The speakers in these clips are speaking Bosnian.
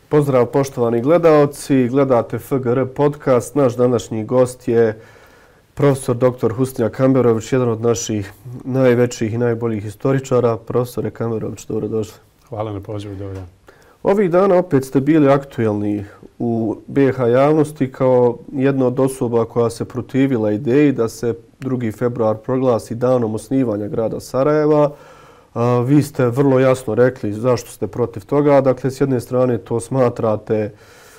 Pozdrav poštovani gledaoci, gledate FGR podcast. Naš današnji gost je profesor dr. Husnija Kamberović, jedan od naših najvećih i najboljih historičara. Profesore Kamberović, dobrodošli. Hvala na pozivu, dobro dan. Ovih dana opet ste bili aktuelni u BiH javnosti kao jedna od osoba koja se protivila ideji da se 2. februar proglasi danom osnivanja grada Sarajeva. Vi ste vrlo jasno rekli zašto ste protiv toga. Dakle, s jedne strane to smatrate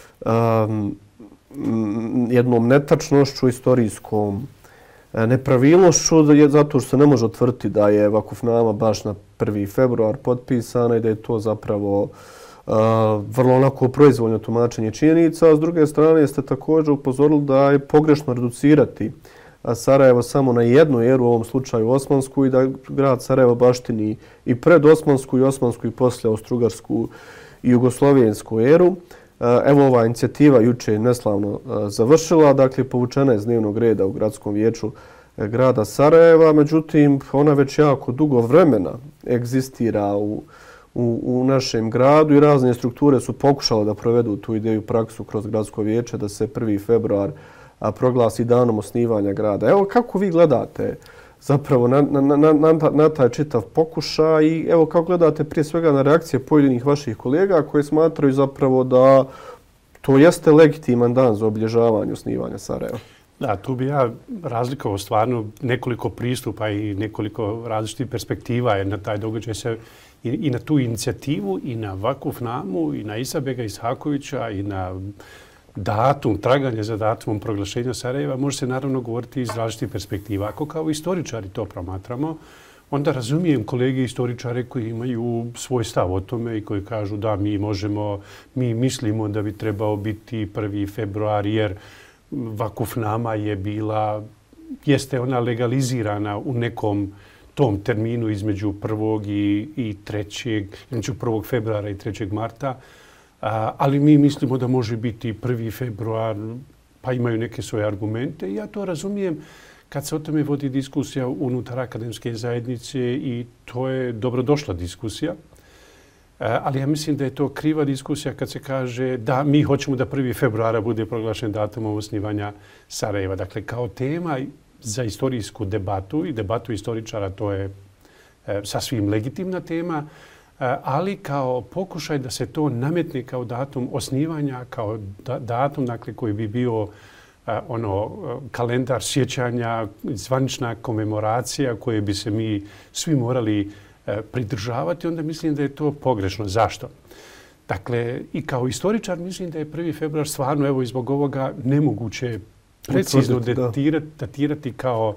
jednom netačnošću, istorijskom nepravilnošću, zato što se ne može utvrditi da je vakufnama baš na 1. februar potpisana i da je to zapravo vrlo onako proizvoljno tumačenje činjenica. A s druge strane ste također upozorili da je pogrešno reducirati Sarajevo samo na jednu eru, u ovom slučaju osmansku, i da grad Sarajevo baštini i predosmansku i osmansku i poslije austrougarsku i jugoslovensku eru. Evo, ova inicijativa juče je neslavno završila, dakle povučena je iz dnevnog reda u gradskom vijeću grada Sarajeva, međutim ona već jako dugo vremena egzistira u našem gradu i razne strukture su pokušale da provedu tu ideju praksu kroz gradsko vijeće da se 1. februar proglasi danom osnivanja grada. Evo, kako vi gledate zapravo na taj čitav pokušaj i evo kako gledate prije svega na reakcije pojedinih vaših kolega koji smatraju zapravo da to jeste legitiman dan za obilježavanje osnivanja Sarajeva? Da, tu bi ja razlikovao stvarno nekoliko pristupa i nekoliko različitih perspektiva je na taj događaj se i na tu inicijativu i na vakufnamu i na Isabega Ishakovića i na datum, traganje za datumom proglašenja Sarajeva može se naravno govoriti iz različitih perspektiva. Ako kao istoričari to promatramo, onda razumijem kolege istoričare koji imaju svoj stav o tome i koji kažu da mi mislimo da bi trebao biti 1. februar jer vakufnama jeste ona legalizirana u nekom tom terminu između 1. i 3. između 1. februara i 3. marta. Ali mi mislimo da može biti 1. februar, pa imaju neke svoje argumente i ja to razumijem kad se o tome vodi diskusija unutar akademske zajednice i to je dobrodošla diskusija. Ali ja mislim da je to kriva diskusija kad se kaže da mi hoćemo da 1. februara bude proglašen datumom osnivanja Sarajeva. Dakle, kao tema za istorijsku debatu i debatu istoričara to je sasvim legitimna tema, ali kao pokušaj da se to nametne kao datum osnivanja, kao datum dakle, koji bi bio kalendar sjećanja, zvanična komemoracija koje bi se mi svi morali pridržavati, onda mislim da je to pogrešno. Zašto? Dakle, i kao istoričar mislim da je 1. februar stvarno, evo i zbog ovoga, nemoguće precizno datirati kao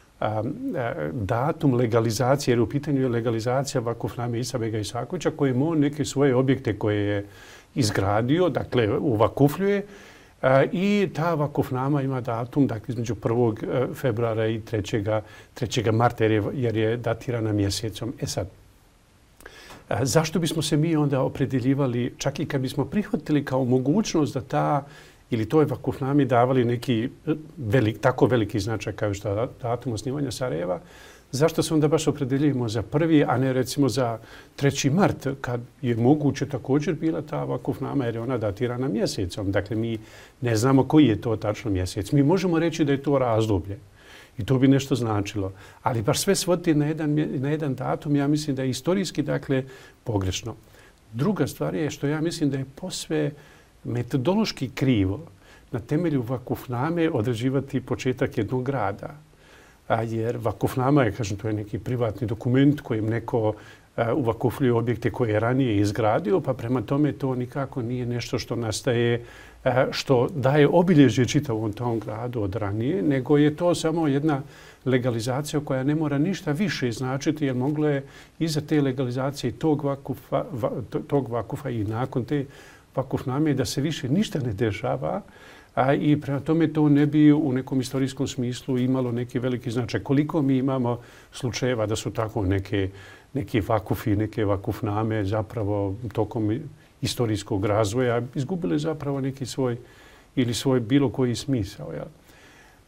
datum legalizacije, jer u pitanju je legalizacija vakufname Isabega Ishakovića koji on neke svoje objekte koje je izgradio, dakle uvakufljuje i ta vakufnama ima datum dakle, između 1. februara i 3. marta jer je datirana mjesecom. E sad, zašto bismo se mi onda opredjeljivali, čak i kad bismo prihvatili kao mogućnost da ili toj vakufnami davali neki tako veliki značaj kao što je datum osnivanja Sarajeva, zašto se onda baš opredjeljujemo za 1. a ne recimo za 3. mart kad je moguće također bila ta vakufnama jer je ona datirana mjesecom. Dakle, mi ne znamo koji je to tačno mjesec. Mi možemo reći da je to razdoblje i to bi nešto značilo. Ali baš sve svoditi na jedan datum, ja mislim da je istorijski dakle pogrešno. Druga stvar je što ja mislim da je posve metodološki krivo na temelju vakufname određivati početak jednog grada. Jer vakufnama je, kažem, to je neki privatni dokument kojim neko uvakufljuje objekte koje je ranije izgradio, pa prema tome to nikako nije nešto što nastaje, što daje obilježje čitavom tom gradu od ranije, nego je to samo jedna legalizacija koja ne mora ništa više značiti, jer moglo je iza te legalizacije tog vakufa i nakon te vakufname da se više ništa ne dešava i prema tome to ne bi u nekom istorijskom smislu imalo neki veliki značaj. Koliko mi imamo slučajeva da su tako neki vakufi, neke vakufname zapravo tokom istorijskog razvoja izgubile zapravo neki svoj bilo koji smisao. Ja.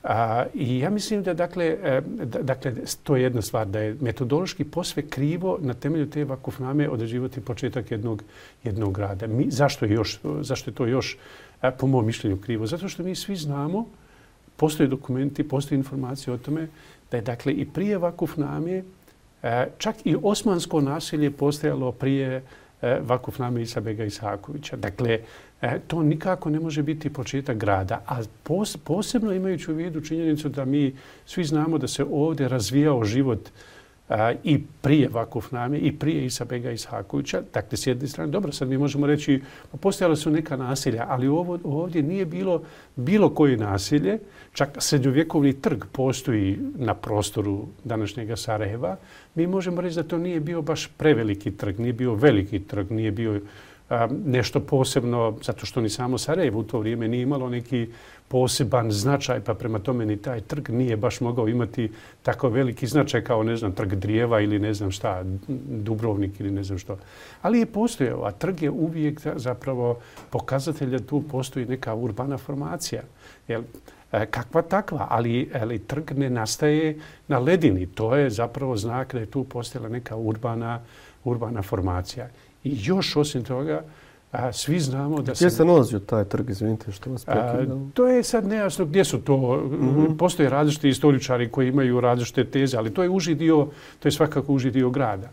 I ja mislim da, dakle, to je jedna stvar, da je metodološki posve krivo na temelju te vakufname određivati početak jednog grada. Zašto je to još, po mom mišljenju, krivo? Zato što mi svi znamo, postoje dokumenti, postoje informacije o tome da je, dakle, i prije vakufname, čak i osmansko naselje postojalo prije vakufname Isa bega Isakovića. Dakle, to nikako ne može biti početak grada. A posebno imajući u vidu činjenicu da mi svi znamo da se ovdje razvijao život i prije vakufname i prije Isa bega Isakovića. Dakle, s jedne strane, dobro, sad mi možemo reći, postojala su neka naselja, ali ovdje nije bilo koje naselje. Čak srednjovjekovni trg postoji na prostoru današnjega Sarajeva. Mi možemo reći da to nije bio baš preveliki trg, nije bio veliki trg, nije bio nešto posebno, zato što ni samo Sarajevo u to vrijeme nije imalo neki poseban značaj, pa prema tome ni taj trg nije baš mogao imati tako veliki značaj kao, ne znam, trg Drijeva ili ne znam šta, Dubrovnik ili ne znam što. Ali je postojao, a trg je uvijek zapravo pokazatelj da tu postoji neka urbana formacija. Kakva takva, ali trg ne nastaje na ledini. To je zapravo znak da je tu postojala neka urbana formacija. I još osim toga, svi znamo da Gdje se nalazio taj trg, izvinite što vas prekidam? To je sad nejasno gdje su to. Postoje različiti istoričari koji imaju različite teze, ali to je uži dio, to je svakako uži dio grada.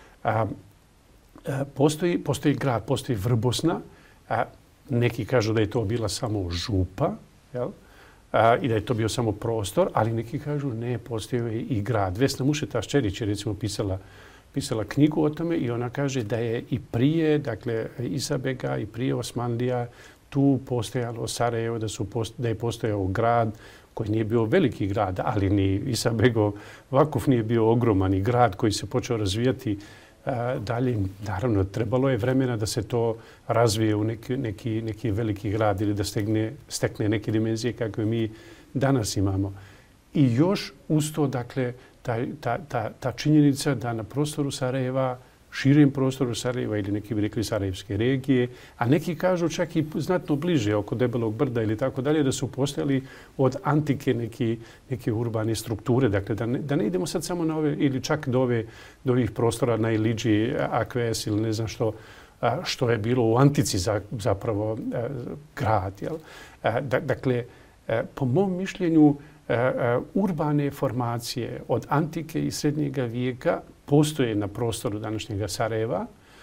Postoji grad, postoji Vrbosna. Neki kažu da je to bila samo župa, jel? I da je to bio samo prostor, ali neki kažu ne, postojao je i grad. Vesna Mušetaš-Čerić je recimo pisala knjigu o tome i ona kaže da je i prije, dakle, Isa bega i prije Osmanlija tu postojalo Sarajevo, da je postojao grad koji nije bio veliki grad, ali ni Isa begov Vakuf nije bio ogroman i grad koji se počeo razvijati dalje. Naravno, trebalo je vremena da se to razvije u neki veliki grad ili da stekne neke dimenzije kakve mi danas imamo. I još uz to, dakle, ta činjenica da na prostoru Sarajeva, širem prostoru Sarajeva ili neki bi rekli Sarajevske regije, a neki kažu čak i znatno bliže oko Debelog brda ili tako dalje, da su postojali od antike neke urbane strukture. Dakle, da ne idemo sad samo na ove ili čak do ovih prostora na Iliđi, Akves ili ne znam što je bilo u antici zapravo grad. Jel? Dakle, po mom mišljenju, urbane formacije od antike i srednjega vijeka postoje na prostoru današnjega Sarajeva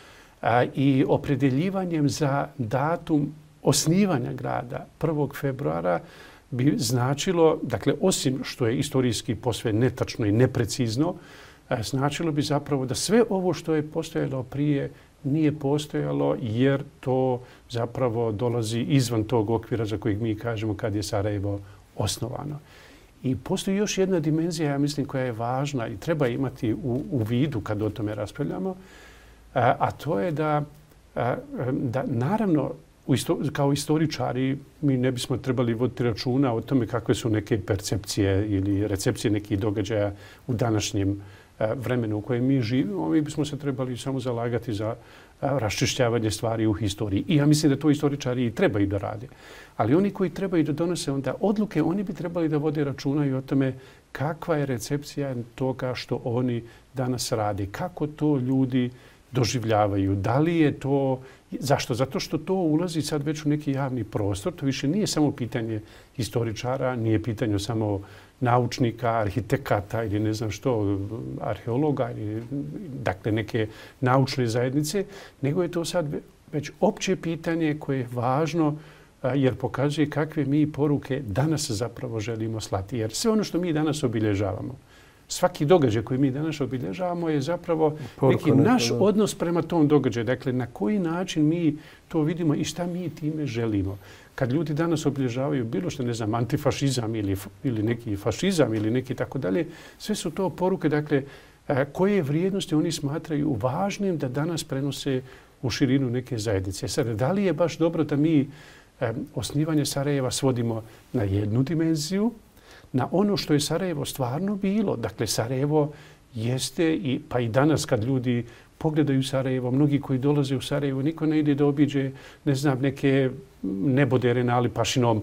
i opredjeljivanjem za datum osnivanja grada 1. februara bi značilo, dakle, osim što je istorijski posve netačno i neprecizno, značilo bi zapravo da sve ovo što je postojalo prije nije postojalo jer to zapravo dolazi izvan tog okvira za kojeg mi kažemo kad je Sarajevo osnovano. I postoji još jedna dimenzija, ja mislim, koja je važna i treba imati u vidu kad o tome raspravljamo, a to je da naravno, kao istoričari, mi ne bismo trebali voditi računa o tome kakve su neke percepcije ili recepcije nekih događaja u današnjem vremenu u kojem mi živimo. Mi bismo se trebali samo zalagati za raščišćavanje stvari u historiji. I ja mislim da to istoričari i trebaju da rade. Ali oni koji trebaju da donose onda odluke, oni bi trebali da vode računa i o tome kakva je recepcija toga što oni danas rade. Kako to ljudi doživljavaju. Da li je to... Zašto? Zato što to ulazi sad već u neki javni prostor. To više nije samo pitanje historičara, nije pitanje samo naučnika, arhitekata ili ne znam što, arheologa ili dakle neke naučne zajednice, nego je to sad već opće pitanje koje je važno jer pokazuje kakve mi poruke danas zapravo želimo slati. Jer sve ono što mi danas obilježavamo, svaki događaj koji mi danas obilježavamo je zapravo neki naš odnos prema tom događaju. Dakle, na koji način mi to vidimo i šta mi time želimo. Kad ljudi danas obilježavaju bilo što, ne znam, antifašizam ili neki fašizam ili neki tako dalje, sve su to poruke, dakle, koje vrijednosti oni smatraju važnim da danas prenose u širinu neke zajednice. Sad, da li je baš dobro da mi osnivanje Sarajeva svodimo na jednu dimenziju, na ono što je Sarajevo stvarno bilo. Dakle, Sarajevo jeste, pa i danas kad ljudi pogledaju Sarajevo, mnogi koji dolaze u Sarajevo, niko ne ide da obiđe, ne znam, neke nebodere na Ali Pašinom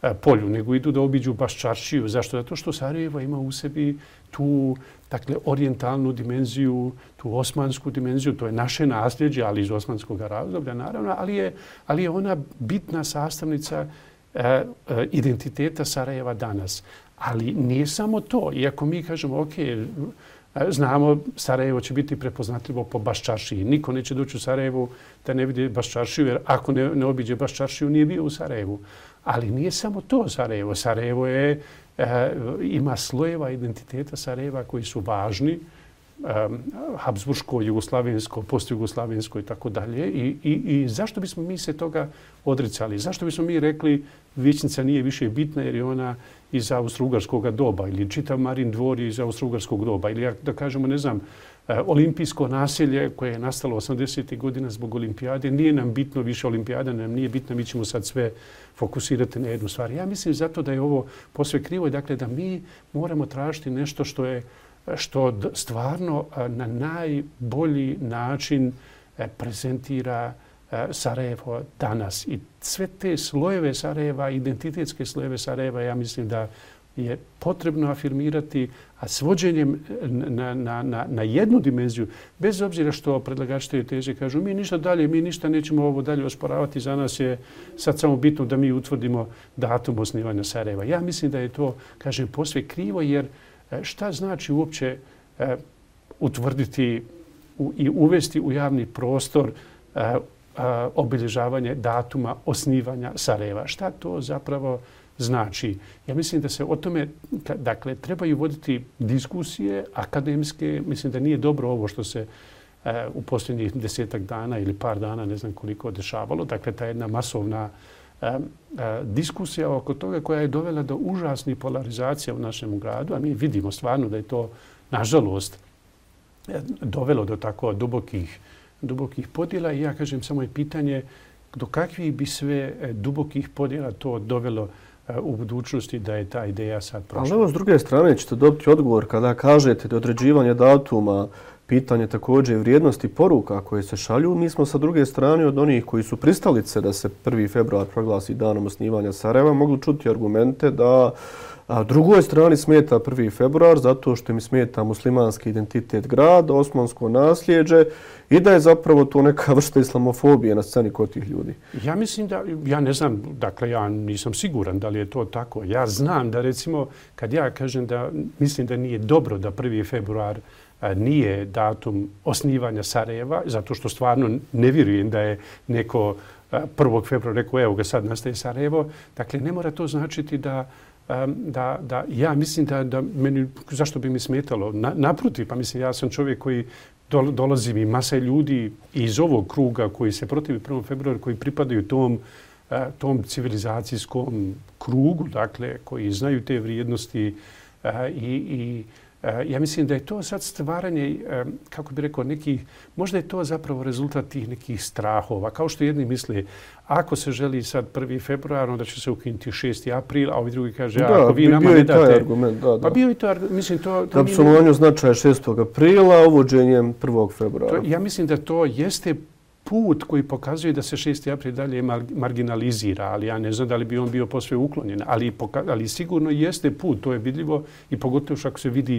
polju, nego idu da obiđu baš čaršiju. Zašto? Zato što Sarajevo ima u sebi tu, dakle, orijentalnu dimenziju, tu osmansku dimenziju, to je naše nasljeđe, ali iz osmanskog razdoblja, naravno, ali je ona bitna sastavnica identiteta Sarajeva danas. Ali nije samo to. Iako mi kažemo, ok, znamo Sarajevo će biti prepoznatljivo po Baščaršiji. Niko neće doći u Sarajevu da ne vidi Baščaršiju, jer ako ne obiđe Baščaršiju nije bio u Sarajevu. Ali nije samo to Sarajevo. Sarajevo ima slojeva identiteta Sarajeva koji su važni. Habsburško, jugoslavensko, postjugoslavensko i tako dalje. I zašto bismo mi se toga odricali? Zašto bismo mi rekli Vijećnica nije više bitna jer je ona iz austrougarskog doba ili čitav Marin dvor iz austrougarskog doba ili da kažemo, ne znam, olimpijsko naselje koje je nastalo 80. godina zbog olimpijade. Nije nam bitno više olimpijada, nam nije bitno, mi ćemo sad sve fokusirati na jednu stvar. Ja mislim zato da je ovo posve krivo, dakle da mi moramo tražiti nešto što stvarno na najbolji način prezentira Sarajevo danas. I sve te slojeve Sarajeva, identitetske slojeve Sarajeva, ja mislim da je potrebno afirmirati, a svođenjem na jednu dimenziju, bez obzira što predlagači te teže kažu mi ništa dalje, mi ništa nećemo ovo dalje osporavati, za nas je sad samo bitno da mi utvrdimo datum osnivanja Sarajeva. Ja mislim da je to, kažem, posve krivo, jer šta znači uopće utvrditi i uvesti u javni prostor obilježavanje datuma osnivanja Sarajeva? Šta to zapravo znači? Ja mislim da se o tome, dakle, trebaju voditi diskusije akademske. Mislim da nije dobro ovo što se u posljednjih 10 dana ili par dana, ne znam koliko, dešavalo. Dakle, ta jedna masovna diskusija oko toga koja je dovela do užasnih polarizacija u našem gradu, a mi vidimo stvarno da je to, nažalost, dovelo do tako dubokih podjela. I ja kažem, samo je pitanje do kakvih bi sve dubokih podjela to dovelo u budućnosti da je ta ideja sad prošla. Ali s druge strane ćete dobiti odgovor kada kažete da određivanje datuma pitanje također vrijednosti poruka koje se šalju. Mi smo sa druge strane od onih koji su pristalice da se 1. februar proglasi danom osnivanja Sarajeva mogli čuti argumente da drugoj strani smeta 1. februar zato što mi smeta muslimanski identitet grada, osmansko nasljeđe i da je zapravo to neka vrsta islamofobije na sceni kod tih ljudi. Ja mislim da, ja ne znam, dakle ja nisam siguran da li je to tako. Ja znam da recimo kad ja kažem da mislim da nije dobro da 1. februar nije datum osnivanja Sarajeva, zato što stvarno ne vjerujem da je neko 1. februara rekao evo ga sad nastaje Sarajevo. Dakle, ne mora to značiti da ja mislim da meni, zašto bi mi smetalo? Naprotiv, pa mislim ja sam čovjek koji dolazim i masa ljudi iz ovog kruga koji se protivi 1. februara, koji pripadaju tom civilizacijskom krugu, dakle, koji znaju te vrijednosti i ja mislim da je to sad stvaranje, kako bi rekao, možda je to zapravo rezultat tih nekih strahova. Kao što jedni misle, ako se želi sad 1. februar, onda će se ukinuti 6. april, a ovi drugi kaže, ako vi nama ne date... Argument, Pa bio i to argument, mislim to... Da bi se umanjio značaj 6. aprila uvođenjem 1. februara. Ja mislim da to jeste put koji pokazuje da se 6. april dalje marginalizira, ali ja ne znam da li bi on bio posve uklonjen, ali sigurno jeste put, to je vidljivo i pogotovo ako se vidi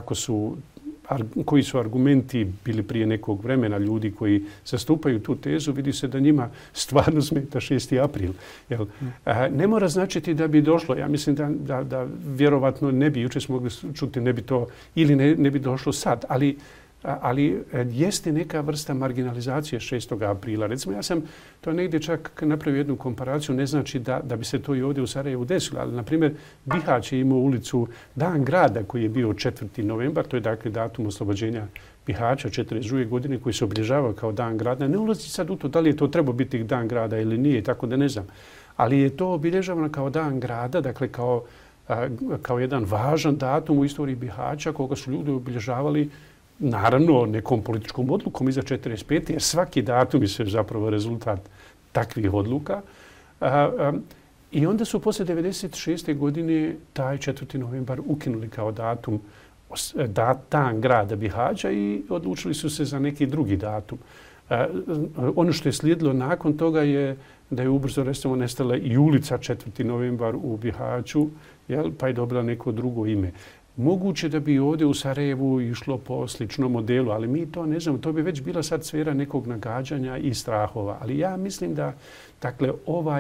koji su argumenti bili prije nekog vremena ljudi koji zastupaju tu tezu, vidi se da njima stvarno smeta 6. april. Ne mora značiti da bi došlo, ja mislim da vjerovatno ne bi, jučer smo mogli čuti, ne bi to, ili ne bi došlo sad, ali jeste neka vrsta marginalizacije 6. aprila. Recimo, ja sam to negdje čak napravio jednu komparaciju, ne znači da bi se to i ovdje u Sarajevu desilo, ali, na primjer, Bihać je imao ulicu Dan grada koji je bio 4. novembar, to je dakle datum oslobođenja Bihaća 1942. godine koji se obilježavao kao Dan grada. Ne ulazi sad u to da li je to trebao biti Dan grada ili nije, tako da ne znam. Ali je to obilježavano kao Dan grada, dakle kao jedan važan datum u istoriji Bihaća koga su ljudi obilježavali naravno nekom političkom odlukom iza 1945. jer svaki datum je zapravo rezultat takvih odluka. I onda su posle 1996. godine taj 4. novembar ukinuli kao datum Dan grada Bihaća i odlučili su se za neki drugi datum. Ono što je slijedilo nakon toga je da je ubrzo recimo nestala i ulica 4. novembar u Bihaću, pa je dobila neko drugo ime. Moguće da bi ovdje u Sarajevu išlo po sličnom modelu, ali mi to ne znamo. To bi već bila sad sfera nekog nagađanja i strahova. Ali ja mislim da, dakle,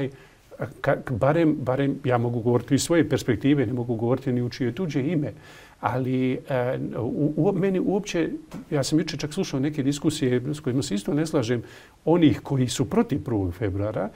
barem ja mogu govoriti iz svoje perspektive, ne mogu govoriti ni u čije tuđe ime, ali meni uopće, ja sam jučer čak slušao neke diskusije s kojima se isto ne slažem, onih koji su protiv 1. februara,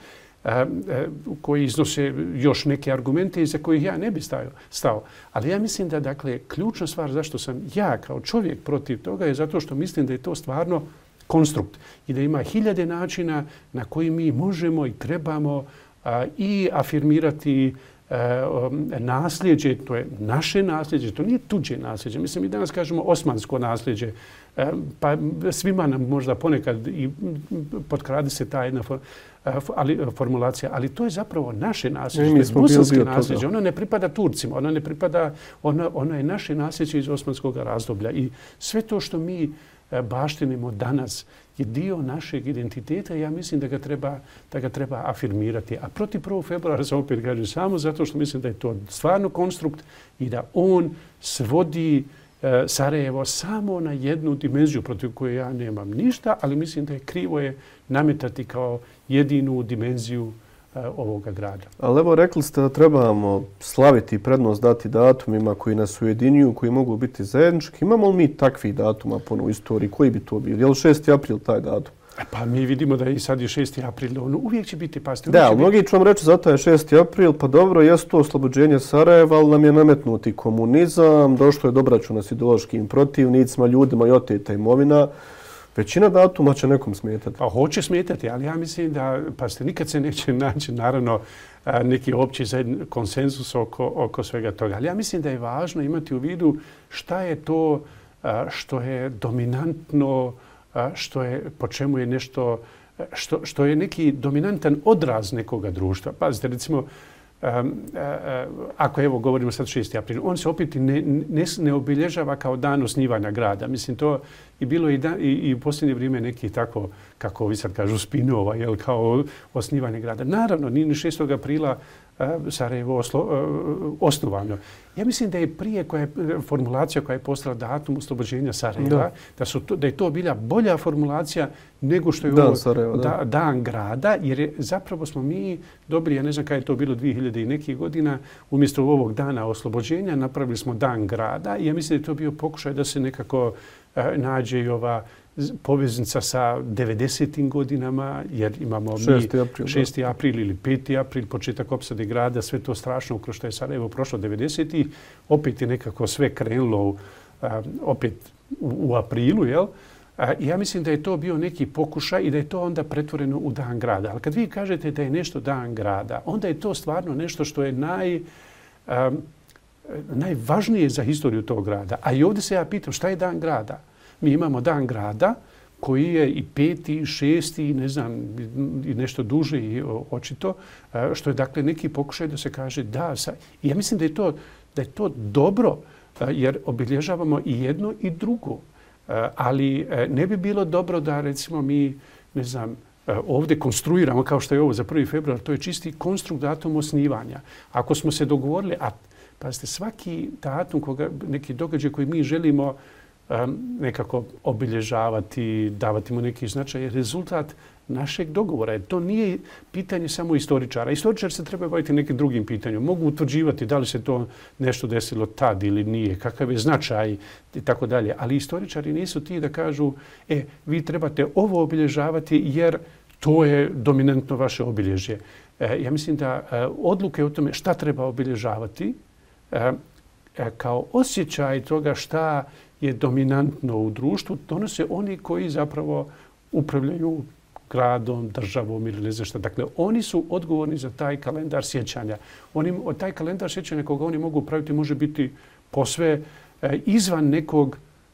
koji iznose još neke argumente iza kojih ja ne bi stao. Ali ja mislim da, dakle, ključna stvar zašto sam ja kao čovjek protiv toga je zato što mislim da je to stvarno konstrukt i da ima hiljade načina na koji mi možemo i trebamo i afirmirati nasljeđe, to je naše nasljeđe, to nije tuđe nasljeđe. Mislim, mi danas kažemo osmansko nasljeđe, pa svima nam možda ponekad i potkrade se ta jedna formulacija, ali to je zapravo naše nasljeđe, to je bosanske nasljeđe. Ono ne pripada Turcima, ono ne pripada, ono je naše nasljeđe iz osmanskog razdoblja i sve to što mi baštinimo danas je dio našeg identiteta i ja mislim da ga treba afirmirati. A protiv 1. februara sam opet kažem samo zato što mislim da je to stvarno konstrukt i da on svodi Sarajevo samo na jednu dimenziju protiv koje ja nemam ništa, ali mislim da je krivo je nametati kao jedinu dimenziju ovoga grada. Ali evo rekli ste da trebamo slaviti prednost dati datumima koji nas ujedinjuju, koji mogu biti zajednički. Imamo li mi takvih datuma u istoriji? Koji bi to bili? Je li 6. april taj datum? Pa mi vidimo da i sad je 6. april. Ono uvijek će biti, pazite. Da, ali mnogi ću vam reći zato je 6. april. Pa dobro, jesu to oslobođenje Sarajeva, ali nam je nametnuti komunizam. Došlo je do obračuna s ideološkim protivnicima, ljudima i oteta imovina. Većina datuma će nekom smetati. Pa hoće smetati, ali ja mislim da, pazite, nikad se neće naći naravno neki opći konsenzus oko svega toga. Ali ja mislim da je važno imati u vidu šta je to što je dominantno, po čemu je nešto, što je neki dominantan odraz nekoga društva. Pazite, recimo, ako evo govorimo sad 6. april, on se opet ne obilježava kao dan osnivanja grada. Mislim, to je bilo i u posljednje vrijeme neki tako, kako vi sad kažu, spinova, kao osnivanje grada. Naravno, ni 6. aprila Sarajevo osnovano. Ja mislim da je prije formulacija koja je postala datum oslobođenja Sarajeva, da je to bila bolja formulacija nego što je dan grada, jer zapravo smo mi dobili, ja ne znam kada je to bilo 2000 i nekih godina, umjesto ovog dana oslobođenja napravili smo dan grada i ja mislim da je to bio pokušaj da se nekako nađe i ova poveznica sa 90. godinama, jer imamo 6. april ili 5. april, početak opsade grada, sve to strašno kroz što je Sarajevo prošlo 90. Opet je nekako sve krenulo opet u aprilu, jel? I ja mislim da je to bio neki pokušaj i da je to onda pretvoreno u dan grada. Ali kad vi kažete da je nešto dan grada, onda je to stvarno nešto što je najvažnije za historiju tog grada. A i ovdje se ja pitam šta je dan grada? Mi imamo dan grada koji je i 5. i 6. ne znam, i nešto duže i očito, što je dakle neki pokušaj da se kaže da. I ja mislim da je to dobro jer obilježavamo i jedno i drugo. Ali ne bi bilo dobro da recimo mi, ne znam, ovdje konstruiramo kao što je ovo za 1. februar, to je čisti konstrukt datum osnivanja. Ako smo se dogovorili, a pazite, svaki datum, neki događaj koji mi želimo nekako obilježavati, davati mu neki značaj, je rezultat našeg dogovora. To nije pitanje samo istoričara. Istoričari se treba baviti nekim drugim pitanjem. Mogu utvrđivati da li se to nešto desilo tad ili nije, kakav je značaj i tako dalje. Ali istoričari nisu ti da kažu vi trebate ovo obilježavati jer to je dominantno vaše obilježje. Ja mislim da odluke o tome šta treba obilježavati kao osjećaj toga šta je dominantno u društvu, donose oni koji zapravo upravljaju gradom, državom ili ne znam šta. Dakle, oni su odgovorni za taj kalendar sjećanja. Taj kalendar sjećanja koga oni mogu praviti može biti posve izvan nekog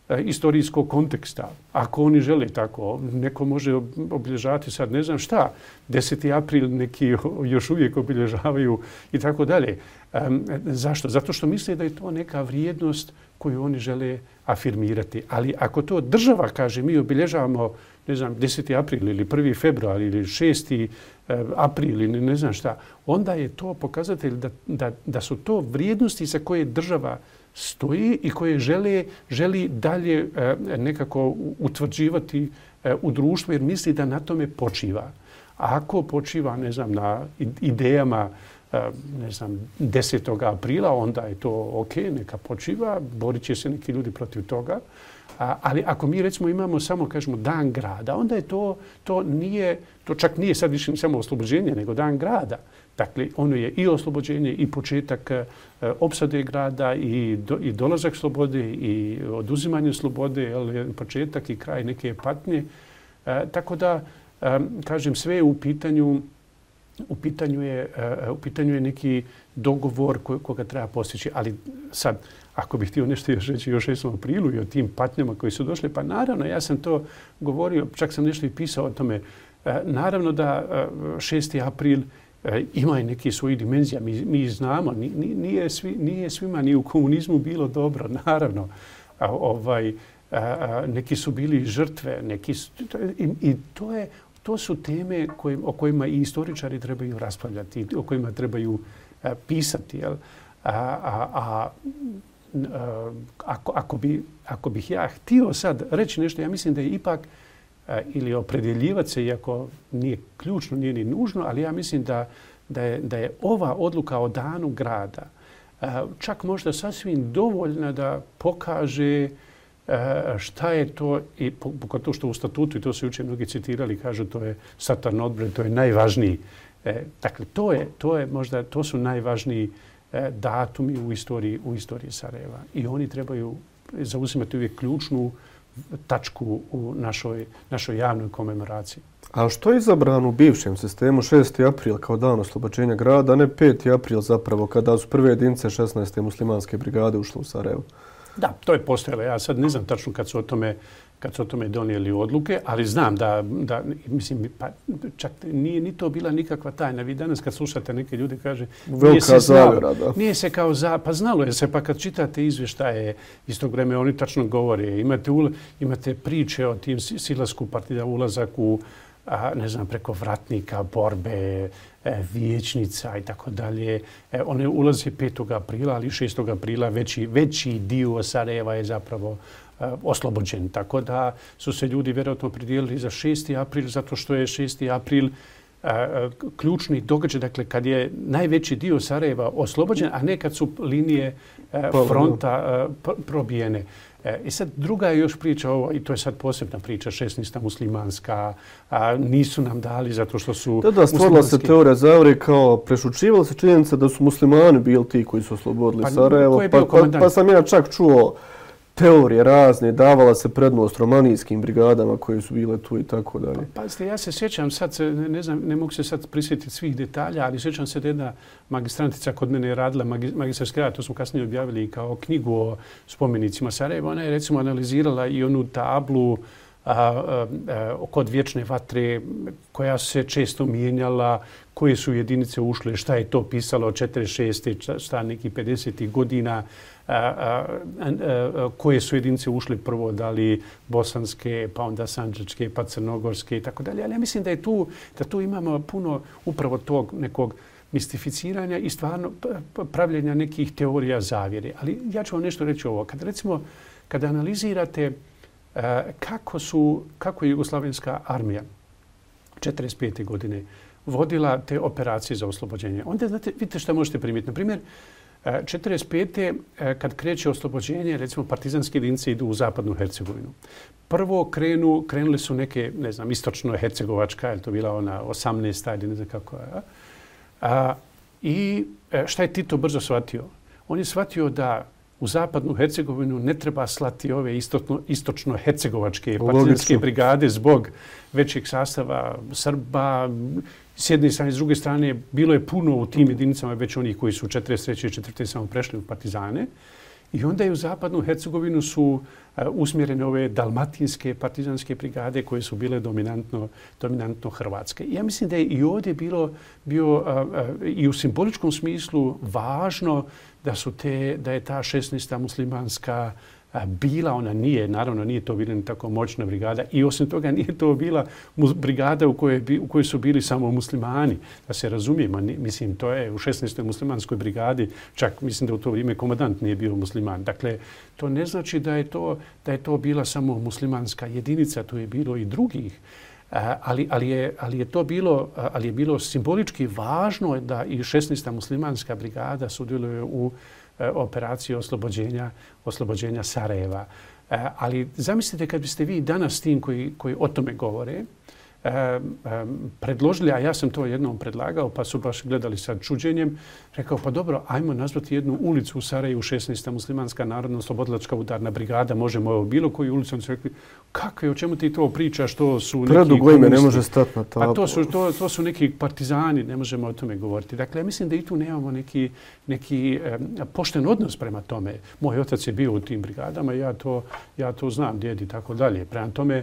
istorijskog konteksta. Ako oni žele tako, neko može obilježavati sad ne znam šta, 10. april neki još uvijek obilježavaju i tako dalje. Zašto? Zato što misle da je to neka vrijednost koju oni žele afirmirati. Ali ako to država kaže, mi obilježavamo ne znam, 10. april ili 1. februar ili 6. april ili ne znam šta, onda je to pokazatelj da su to vrijednosti za koje država stoji i koje želi dalje nekako utvrđivati u društvu jer misli da na tome počiva. A ako počiva, ne znam, na idejama ne znam, 10. aprila, onda je to ok, neka počiva, borit će se neki ljudi protiv toga. Ali ako mi recimo imamo samo, kažemo, dan grada, onda je to čak nije sad više samo oslobođenje, nego dan grada. Dakle, ono je i oslobođenje i početak opsade grada i dolazak slobode i oduzimanje slobode, početak i kraj neke patnje. Tako da, kažem, sve je u pitanju je neki dogovor koga treba postići. Ali sad, ako bih htio nešto još reći još 6. aprilu i o tim patnjama koji su došli, pa naravno, ja sam to govorio, čak sam nešto i pisao o tome. Naravno da 6. april ima i neke svoje dimenzije. Mi znamo, nije svima ni u komunizmu bilo dobro, naravno. Neki su bili žrtve, i to su teme o kojima i istoričari trebaju raspravljati, o kojima trebaju pisati. Ako bih ja htio sad reći nešto, ja mislim da je ipak ili opredjeljivati se, iako nije ključno, nije ni nužno, ali ja mislim da je ova odluka o danu grada čak možda sasvim dovoljna da pokaže šta je to, i pogotovo što u statutu, i to se jučer mnogi citirali, kažu to je saturn odbred, to je najvažniji. Dakle, to su najvažniji datumi u istoriji Sarajeva. I oni trebaju zauzimati uvijek ključnu tačku u našoj javnoj komemoraciji. A što je izabrano u bivšem sistemu 6. april kao dan oslobođenja grada, a ne 5. april zapravo kada su prve jedinice 16. muslimanske brigade ušle u Sarajevo? Da, to je postojalo. Ja sad ne znam tačno kad su o tome donijeli odluke, ali znam da mislim, pa čak nije ni to bila nikakva tajna. Vi danas kad slušate neke ljude kaže nije se kao pa znalo je se, pa kad čitate izvještaje iz tog vremena oni tačno govore. Imate priče o tim silasku partida, ulazak u ne znam, preko vratnika, borbe, vijećnica i tako dalje. One ulaze 5. aprila, ali 6. aprila veći dio Sarajeva je zapravo oslobođen. Tako da su se ljudi vjerojatno opredijelili za 6. april, zato što je 6. april ključni događaj, dakle kad je najveći dio Sarajeva oslobođen, a ne kad su linije fronta probijene. I sad druga je još priča, i to je sad posebna priča, 16. muslimanska, nisu nam dali zato što su muslimanski. Da, stvorila se teorija zavore kao prešućivala se činjenica da su muslimani bili ti koji su oslobodili Sarajevo. Pa sam ja čak čuo teorije razne, davala se prednost romanijskim brigadama koje su bile tu i tako dalje. Pazite, ja se sjećam, sad ne znam, ne mogu se sad prisjetiti svih detalja, ali sjećam se da jedna magistrantica kod mene je radila magistarski rad, to smo kasnije objavili kao knjigu o spomenicima Sarajeva. Ona je recimo analizirala i onu tablu kod vječne vatre koja se često mijenjala, koje su jedinice ušle, šta je to pisalo od 46. šta nekih 50. godina, koje su jedinice ušle prvo, da li bosanske, pa onda sandžačke, pa crnogorske i tako dalje. Ali ja mislim da tu imamo puno upravo tog nekog mistificiranja i stvarno pravljenja nekih teorija zavjere. Ali ja ću vam nešto reći ovo. Kada analizirate kako je Jugoslavenska armija 1945. godine vodila te operacije za oslobođenje, onda vidite što možete primiti. Na primjer, 1945. kad kreće oslobođenje, recimo partizanske jedinice idu u zapadnu Hercegovinu. Prvo krenuli su neke, ne znam, istočno-hercegovačka, je to bila ona 18. ili ne znam kako je. I šta je Tito brzo shvatio? On je shvatio da u zapadnu Hercegovinu ne treba slati ove istočno-hercegovačke partizanske brigade zbog većeg sastava Srba. S jedne strane, s druge strane, bilo je puno u tim jedinicama već onih koji su 43. i 44. samo prešli u partizane. I onda je u zapadnu Hercegovinu su usmjerene ove dalmatinske partizanske brigade koje su bile dominantno hrvatske. Ja mislim da je i ovdje bio i u simboličkom smislu važno da je ta 16. muslimanska bila, ona nije, naravno nije to bila ni tako moćna brigada i osim toga nije to bila brigada u kojoj su bili samo muslimani, da se razumijemo. Mislim, to je u 16. muslimanskoj brigadi, čak mislim da u to vrijeme komandant nije bio musliman. Dakle, to ne znači da je to bila samo muslimanska jedinica, to je bilo i drugih. Ali je bilo simbolički važno da i 16. muslimanska brigada sudjeluje u operaciji oslobođenja Sarajeva. Ali zamislite kad biste vi danas tim koji o tome govore predložili, a ja sam to jednom predlagao pa su baš gledali sa čuđenjem, rekao pa dobro, ajmo nazvati jednu ulicu u Sarajevu 16. muslimanska narodna oslobodilačka udarna brigada, možemo bilo koju ulicu. Oni su rekli, kakve, o čemu ti to pričaš, to su neki predugo ime ne može stati na tablu. A to su neki partizani, ne možemo o tome govoriti. Dakle, ja mislim da i tu nemamo neki pošten odnos prema tome. Moj otac je bio u tim brigadama, ja to znam, djed i tako dalje. Prema tome,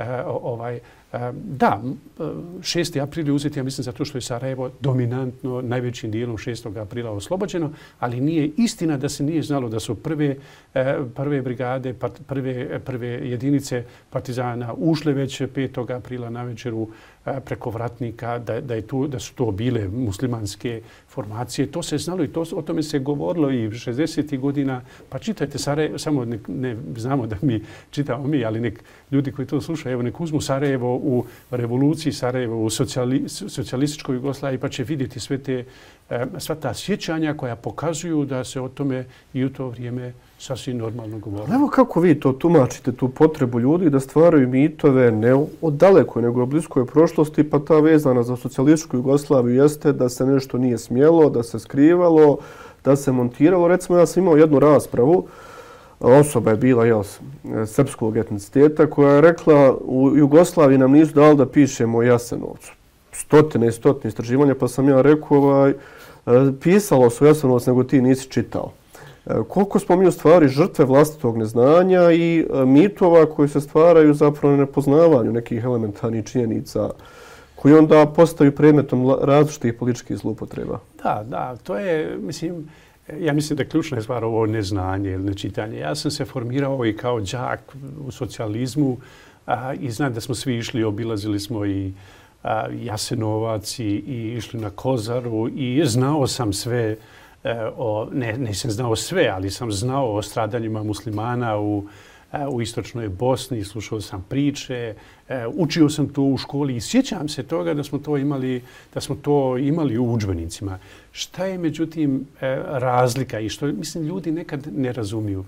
da, 6. april je uzeti, ja mislim, zato što je Sarajevo dominantno najvećim dijelom 6. aprila oslobođeno, ali nije istina da se nije znalo da su prve brigade, prve jedinice partizana ušle već 5. aprila na večeru preko Vratnika, da su to bile muslimanske formacije. To se znalo i o tome se govorilo i 60. godina. Pa čitajte Sarajevo, samo ne znamo da mi čitamo mi, ali nek ljudi koji to slušaju, evo nek uzmu Sarajevo u revoluciji, Sarajevo u socijalističkoj Jugoslaviji pa će vidjeti sva ta sjećanja koja pokazuju da se o tome i u to vrijeme sasvim normalno govorilo. Evo kako vi to tumačite, tu potrebu ljudi da stvaraju mitove ne o dalekoj nego o bliskoj prošlosti, pa ta vezana za socijalističku Jugoslaviju jeste da se nešto nije smjelo, da se skrivalo, da se montiralo. Recimo, ja sam imao jednu raspravu, osoba je bila srpskog etniciteta koja je rekla u Jugoslaviji nam nisu dali da pišemo o Jasenovcu. Stotine i stotine istraživanja, pa sam ja rekao pisalo se o Jasenovcu nego ti nisi čitao. Koliko smo mi u stvari žrtve vlastitog neznanja i mitova koji se stvaraju zapravo na nepoznavanju nekih elementarnih činjenica koji onda postaju predmetom različitih političkih zloupotreba. Da, to je, ja mislim da je ključna stvar ovo neznanje ili nečitanje. Ja sam se formirao i kao đak u socijalizmu i znam da smo svi išli, obilazili smo i Jasenovac i išli na Kozaru i znao sam sve, nisam znao sve, ali sam znao o stradanjima muslimana u istočnoj Bosni, slušao sam priče, učio sam to u školi i sjećam se toga da smo to imali u udžbenicima. Šta je međutim razlika i što mislim ljudi nekad ne razumiju?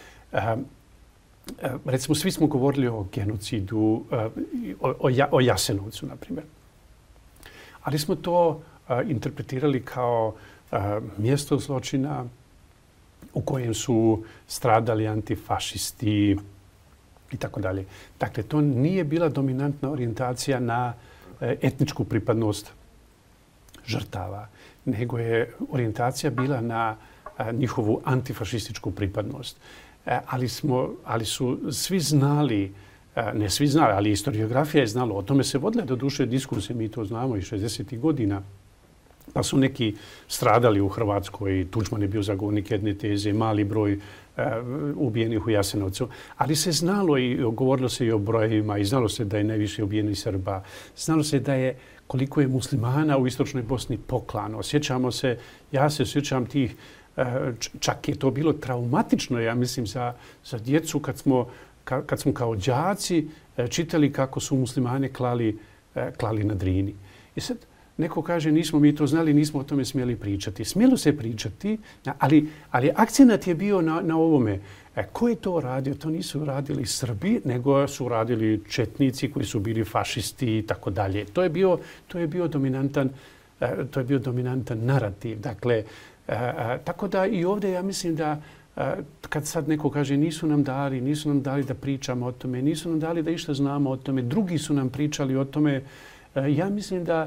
Recimo, svi smo govorili o genocidu, o Jasenovcu, na primjer. Ali smo to interpretirali kao mjesto zločina u kojem su stradali antifašisti i tako dalje. Dakle, to nije bila dominantna orijentacija na etničku pripadnost žrtava, nego je orijentacija bila na njihovu antifašističku pripadnost. Ali su svi znali, ne svi znali, ali historiografija je znala, o tome se vodile do duše diskusije, mi to znamo i 60. godina. Pa su neki stradali u Hrvatskoj, Tuđman je bio zagovornik jedne teze, mali broj ubijenih u Jasenovcu. Ali se znalo i govorilo se i o brojevima i znalo se da je najviše ubijenih Srba. Znalo se da je koliko je muslimana u istočnoj Bosni poklano. Sjećamo se, ja se sjećam tih, čak je to bilo traumatično, ja mislim, za djecu kad smo kao đaci čitali kako su muslimane klali na Drini. I sad, neko kaže nismo mi to znali, nismo o tome smjeli pričati. Smjelo se pričati, ali akcenat je bio na ovome. Ko je to radio? To nisu radili Srbi, nego su radili četnici koji su bili fašisti i tako dalje. To je bio dominantan narativ. Dakle, tako da i ovdje ja mislim da kad sad neko kaže nisu nam dali da pričamo o tome, nisu nam dali da išta znamo o tome, drugi su nam pričali o tome, ja mislim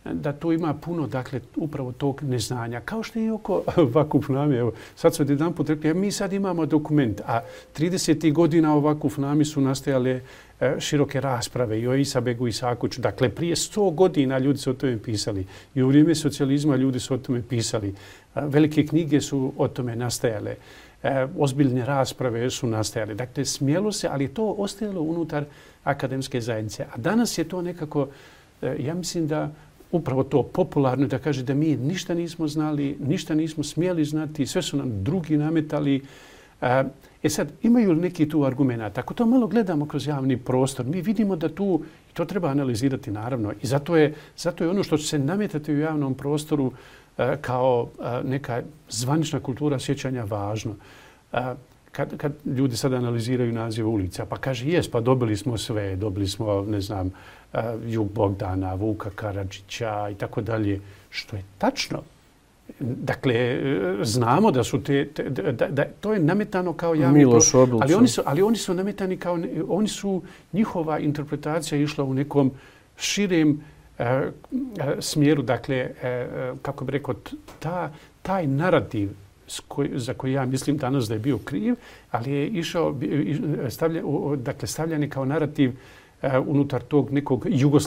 da tu ima puno, dakle, upravo tog neznanja. Kao što je i oko Vakufname. Evo, sad su jedanput rekli, mi sad imamo dokument, a 30. godina o Vakufnami su nastajale široke rasprave i o Isabegu Isakoviću. Dakle, prije 100 godina ljudi su o tome pisali. I u vrijeme socijalizma ljudi su o tome pisali. Velike knjige su o tome nastajale. Ozbiljne rasprave su nastajale. Dakle, smjelo se, ali to ostajalo unutar akademske zajednice. A danas je to nekako, ja mislim da upravo to popularno da kaže da mi ništa nismo znali, ništa nismo smjeli znati, sve su nam drugi nametali. Sad, imaju li neki tu argumenta? Ako to malo gledamo kroz javni prostor, mi vidimo da tu, i to treba analizirati naravno, i zato je ono što će se nametati u javnom prostoru kao neka zvanična kultura sjećanja važno. Kad ljudi sad analiziraju nazive ulica, pa kaže jes, pa dobili smo sve, dobili smo, ne znam, Jug Bogdana, Vuka Karadžića i tako dalje, što je tačno. Dakle, znamo da su da to je nametano kao javni prostor, ali oni su nametani kao, njihova interpretacija išla u nekom širem smjeru, dakle, kako bih rekao, taj narativ za koji ja mislim danas da je bio kriv, ali je išao, stavljan je kao narativ unutar tog nekog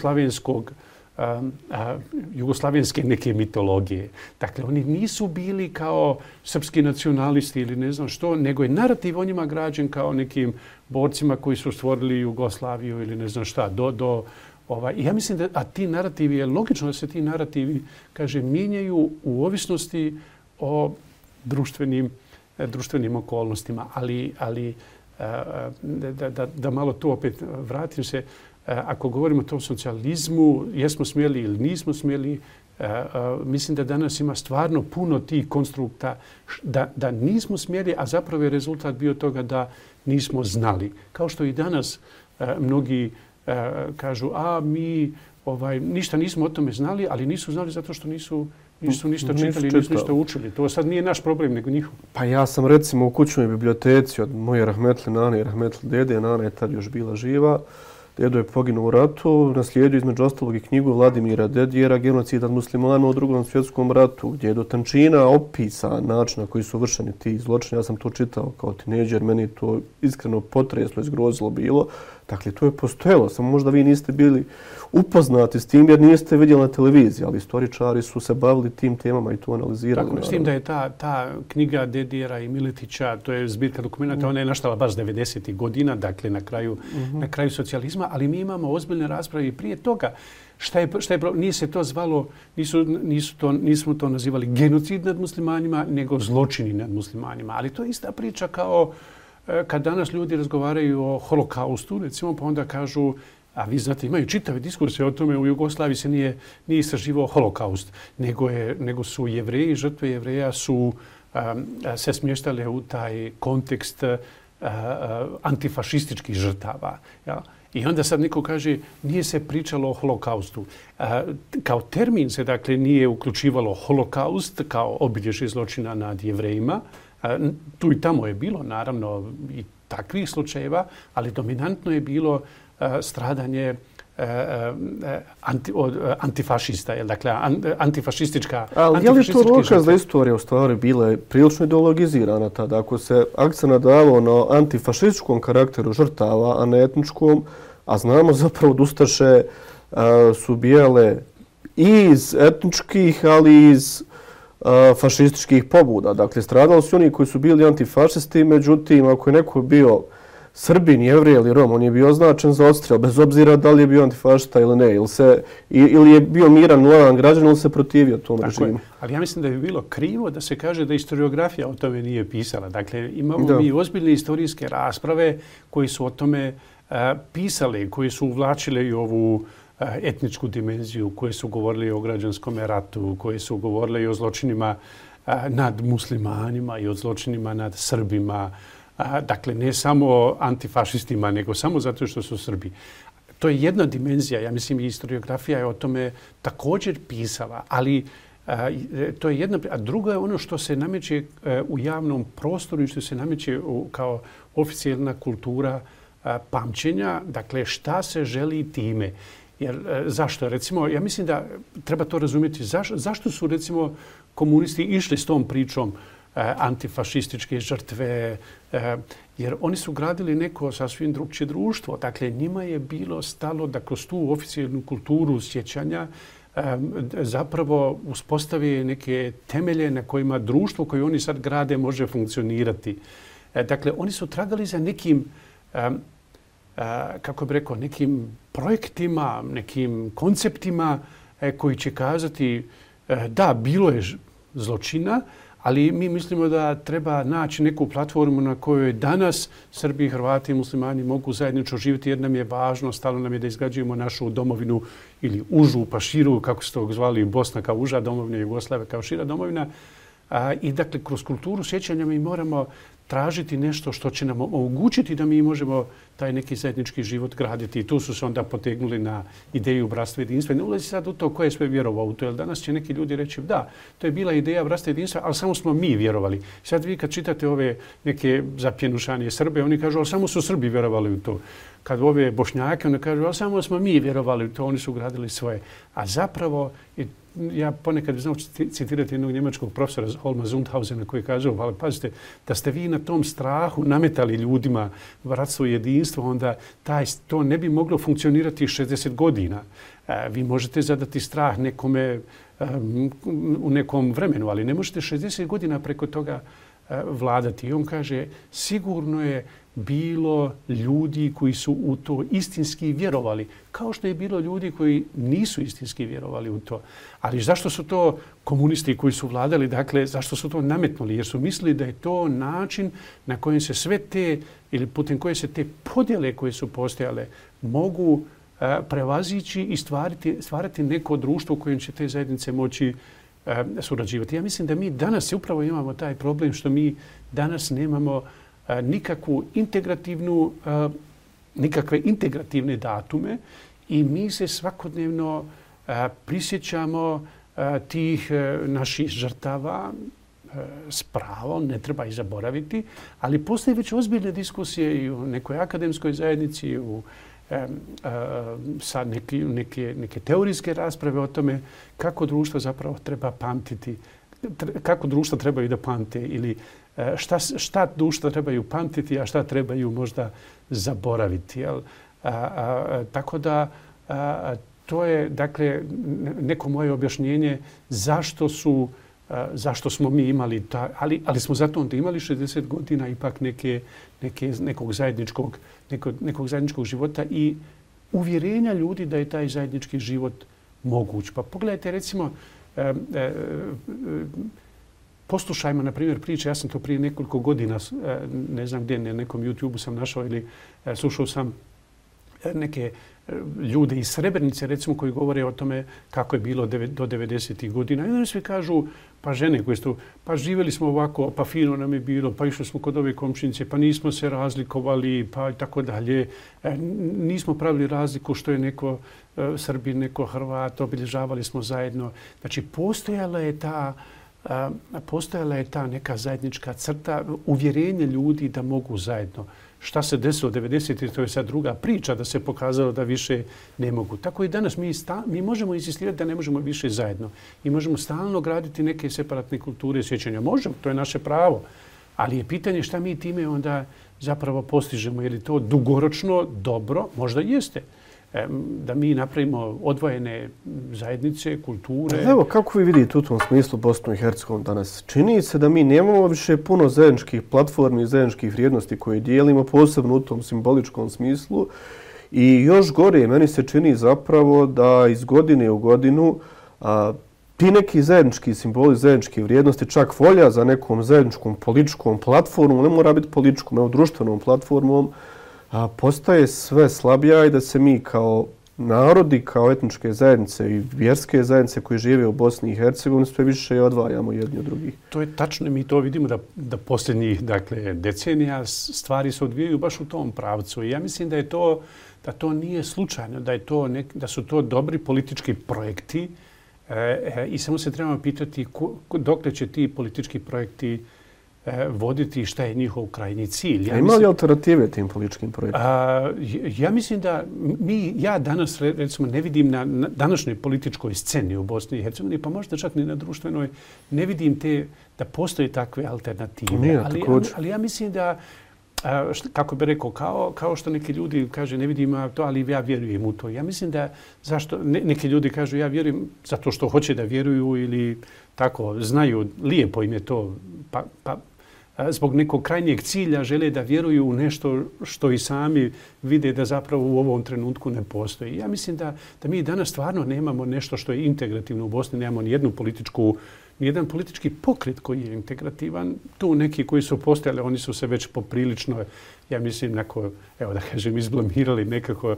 jugoslavenske neke mitologije. Dakle, oni nisu bili kao srpski nacionalisti ili ne znam što, nego je narativ o njima građen kao nekim borcima koji su stvorili Jugoslaviju ili ne znam šta. I ja mislim da ti narativi, je logično da se ti narativi, kaže, mijenjaju u ovisnosti o društvenim okolnostima, ali da malo to opet vratim se, ako govorimo o tom socijalizmu, jesmo smjeli ili nismo smjeli, mislim da danas ima stvarno puno tih konstrukta da nismo smjeli, a zapravo je rezultat bio toga da nismo znali. Kao što i danas mnogi kažu, mi ništa nismo o tome znali, ali nisu znali zato što nisu ništa čitali, nisu ništa učili. To sad nije naš problem, nego njihov. Pa ja sam recimo u kućnoj biblioteci od moje rahmetli nane i rahmetli dede, nana je tad još bila živa. Dedo je poginuo u ratu, naslijedio između ostalog i knjigu Vladimira Dedijera, Genocid nad muslimana u Drugom svjetskom ratu, gdje je do tančina opisan način na koji su vršeni ti zločini. Ja sam to čitao kao tinejdžer, meni to iskreno potreslo, izgrozilo bilo. Dakle, to je postojalo, samo možda vi niste bili upoznati s tim jer niste vidjeli na televiziji, ali istoričari su se bavili tim temama i to analizirali. Tako, s tim da je ta knjiga Dedijera i Miletića, to je zbirka dokumenta, ona je naštala baš 90. godina, dakle na kraju socijalizma, ali mi imamo ozbiljne rasprave i prije toga. Nije se to zvalo, nismo to nazivali genocid nad muslimanima, nego zločini nad muslimanima. Ali to je ista priča kao kad danas ljudi razgovaraju o holokaustu, recimo, pa onda kažu, a vi znate, imaju čitave diskurse o tome, u Jugoslaviji se nije istraživao holokaust, nego su Jevreji, žrtve Jevreja su se smještale u taj kontekst antifašističkih žrtava. Ja? I onda sad niko kaže, nije se pričalo o holokaustu. Kao termin se, dakle, nije uključivalo holokaust kao obilježje zločina nad Jevrejima. Tu i tamo je bilo, naravno, i takvih slučajeva, ali dominantno je bilo stradanje antifašista, dakle, antifašistička... Ali je li to dokaz da istorija u stvari bila prilično ideologizirana tada? Ako se akcent dalo na antifašističkom karakteru žrtava, a ne etničkom, a znamo zapravo da ustaše su bijele i iz etničkih, ali i iz fašističkih pobuda. Dakle, stradali su oni koji su bili antifašisti, međutim, ako je neko bio Srbin, Jevrij ili Rom, on je bio označen za odstrel, bez obzira da li je bio antifašista ili ne, ili je bio miran, lojalan građan ili se protivio tom režimu. Ali ja mislim da je bilo krivo da se kaže da historiografija o tome nije pisala. Dakle, imamo mi ozbiljne historijske rasprave koji su o tome pisali, koji su uvlačile i ovu etničku dimenziju, koje su govorili o građanskom ratu, koje su govorili i o zločinima nad muslimanima i o zločinima nad Srbima. Dakle, ne samo antifašistima, nego samo zato što su Srbi. To je jedna dimenzija, ja mislim i historiografija je o tome također pisala, ali to je jedna. A druga je ono što se nameće u javnom prostoru i što se nameće kao oficijalna kultura pamćenja. Dakle, šta se želi time? Jer zašto? Recimo, ja mislim da treba to razumjeti. Zašto su, recimo, komunisti išli s tom pričom antifašističke žrtve? Jer oni su gradili neko sasvim drugčije društvo. Dakle, njima je bilo stalo da kroz tu oficijalnu kulturu sjećanja zapravo uspostavi neke temelje na kojima društvo koje oni sad grade može funkcionirati. Dakle, oni su tragali za nekim, kako bih rekao, nekim projektima, nekim konceptima koji će kazati da, bilo je zločina, ali mi mislimo da treba naći neku platformu na kojoj danas Srbi, Hrvati i Muslimani mogu zajednički živjeti jer nam je važno, stalo nam je da izgrađujemo našu domovinu ili užu pa širu, kako se to zvali Bosna kao uža domovina, Jugoslavija kao šira domovina. I dakle, kroz kulturu sjećanja mi moramo tražiti nešto što će nam omogućiti da mi možemo taj neki zajednički život graditi. I tu su se onda potegnuli na ideju bratstva i jedinstva. Ne ulazi sad u to ko je sve vjerovao u to, jer danas će neki ljudi reći da, to je bila ideja bratstva i jedinstva, ali samo smo mi vjerovali. Sad vi kad čitate ove neke zapjenušanje Srbe, oni kažu, ali samo su Srbi vjerovali u to. Kad ove Bošnjake, oni kažu, ali samo smo mi vjerovali u to, oni su gradili svoje. A zapravo, ja ponekad bi znao citirati jednog njemačkog profesora Holma Zundhausena koji kaže, ali pazite, da ste vi na tom strahu nametali ljudima bratstvo i jedinstvo, onda to ne bi moglo funkcionirati 60 godina. Vi možete zadati strah nekome u nekom vremenu, ali ne možete 60 godina preko toga vladati. I on kaže, sigurno je bilo ljudi koji su u to istinski vjerovali, kao što je bilo ljudi koji nisu istinski vjerovali u to. Ali zašto su to komunisti koji su vladali, dakle, zašto su to nametnuli? Jer su mislili da je to način na kojem se sve te, ili putem koje se te podjele koje su postojale, mogu prevazići i stvarati neko društvo u kojem će te zajednice moći surađivati. Ja mislim da mi danas upravo imamo taj problem što mi danas nemamo nikakve integrativne datume i mi se svakodnevno prisjećamo tih naših žrtava s pravom, ne treba ih zaboraviti, ali postoje već ozbiljne diskusije i u nekoj akademskoj zajednici, sa neke teorijske rasprave o tome kako društvo zapravo treba pamtiti, kako društva trebaju da pamte ili šta društva trebaju pamtiti, a šta trebaju možda zaboraviti. Tako da to je dakle neko moje objašnjenje zašto smo mi imali, ali smo zato onda imali 60 godina ipak nekog zajedničkog života i uvjerenja ljudi da je taj zajednički život moguć. Pa pogledajte recimo, poslušajmo, na primjer, priče, ja sam to prije nekoliko godina, ne znam gdje, na nekom YouTube-u sam našao ili slušao sam neke ljude iz Srebrenice, recimo, koji govore o tome kako je bilo do 90. godina. I oni svi kažu, pa žene koje su, pa živjeli smo ovako, pa fino nam je bilo, pa išli smo kod ove komšinice, pa nismo se razlikovali, pa i tako dalje. Nismo pravili razliku što je neko Srbin, neko Hrvat, obilježavali smo zajedno. Znači, postojala je ta neka zajednička crta, uvjerenje ljudi da mogu zajedno. Šta se desilo 90. to je sad druga priča, da se pokazalo da više ne mogu. Tako i danas mi možemo insistirati da ne možemo više zajedno. I možemo stalno graditi neke separatne kulture sjećanja. Možemo, to je naše pravo. Ali je pitanje šta mi time onda zapravo postižemo. Je li to dugoročno dobro? Možda jeste. Da mi napravimo odvojene zajednice, kulture. Evo, kako vi vidite u tom smislu Bosnu i Hercegovinu danas? Čini se da mi nemamo više puno zajedničkih platformi i zajedničkih vrijednosti koje dijelimo, posebno u tom simboličkom smislu. I još gore, meni se čini zapravo da iz godine u godinu ti neki zajednički simboli, zajedničke vrijednosti, čak volja za nekom zajedničkom političkom platformom, ne mora biti političkom, evo društvenom platformom, postaje sve slabija i da se mi kao narodi, kao etničke zajednice i vjerske zajednice koji žive u Bosni i Hercegovini sve više odvajamo jedni od drugih. To je tačno i mi to vidimo da posljednjih decenija stvari se odvijaju baš u tom pravcu. I ja mislim da to nije slučajno, da su to dobri politički projekti i samo se trebamo pitati dokle će ti politički projekti voditi, šta je njihov krajnji cilj. Ima li alternative tim političkim projektima? Ja mislim da ja danas recimo ne vidim na današnjoj političkoj sceni u Bosni i Hercegovini, pa možda čak ni na društvenoj, ne vidim da postoje takve alternative. Ali ja mislim da, kako bi rekao, kao što neki ljudi kaže ne vidim to, ali ja vjerujem u to. Ja mislim da zašto neki ljudi kažu ja vjerujem zato što hoće da vjeruju ili tako znaju, lijepo im je to, pa zbog nekog krajnjeg cilja žele da vjeruju u nešto što i sami vide da zapravo u ovom trenutku ne postoji. Ja mislim da mi danas stvarno nemamo nešto što je integrativno u Bosni, nemamo nijedan politički pokret koji je integrativan. Tu neki koji su postojali, oni su se već poprilično, ja mislim, evo da kažem, izblamirali nekako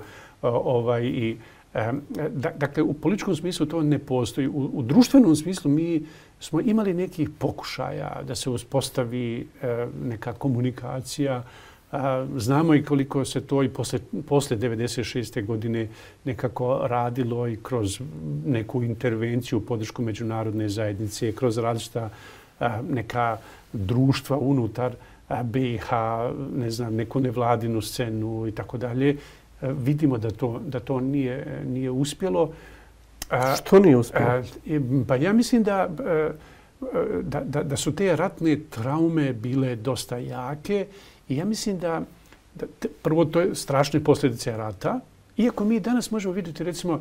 dakle, u političkom smislu to ne postoji. U društvenom smislu mi smo imali nekih pokušaja da se uspostavi neka komunikacija. Znamo i koliko se to i posle 96. godine nekako radilo i kroz neku intervenciju, podršku međunarodne zajednice, kroz različita neka društva unutar BiH, ne znam, neku nevladinu scenu i tako dalje. Vidimo da to nije uspjelo. Što nije uspjelo? Pa ja mislim da su te ratne traume bile dosta jake i ja mislim da prvo to je strašne posljedice rata. Iako mi danas možemo vidjeti recimo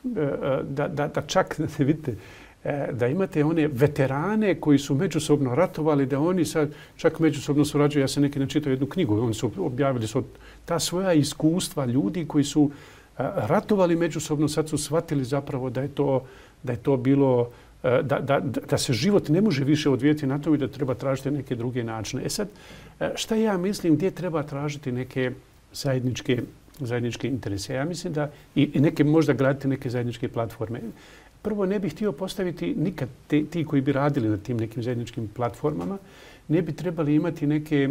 da čak, vidite, da imate one veterane koji su međusobno ratovali, da oni sad čak međusobno surađuju. Ja sam neki načitao jednu knjigu, oni su objavili ta svoja iskustva ljudi koji su ratovali međusobno, sad su shvatili zapravo da je to bilo, da se život ne može više odvijeti na to i da treba tražiti neke druge načine. Sad, šta ja mislim, gdje treba tražiti neke zajedničke interese? Ja mislim da i neke možda graditi neke zajedničke platforme. Prvo, ne bih htio postaviti nikad ti koji bi radili na tim nekim zajedničkim platformama, ne bi trebali imati neke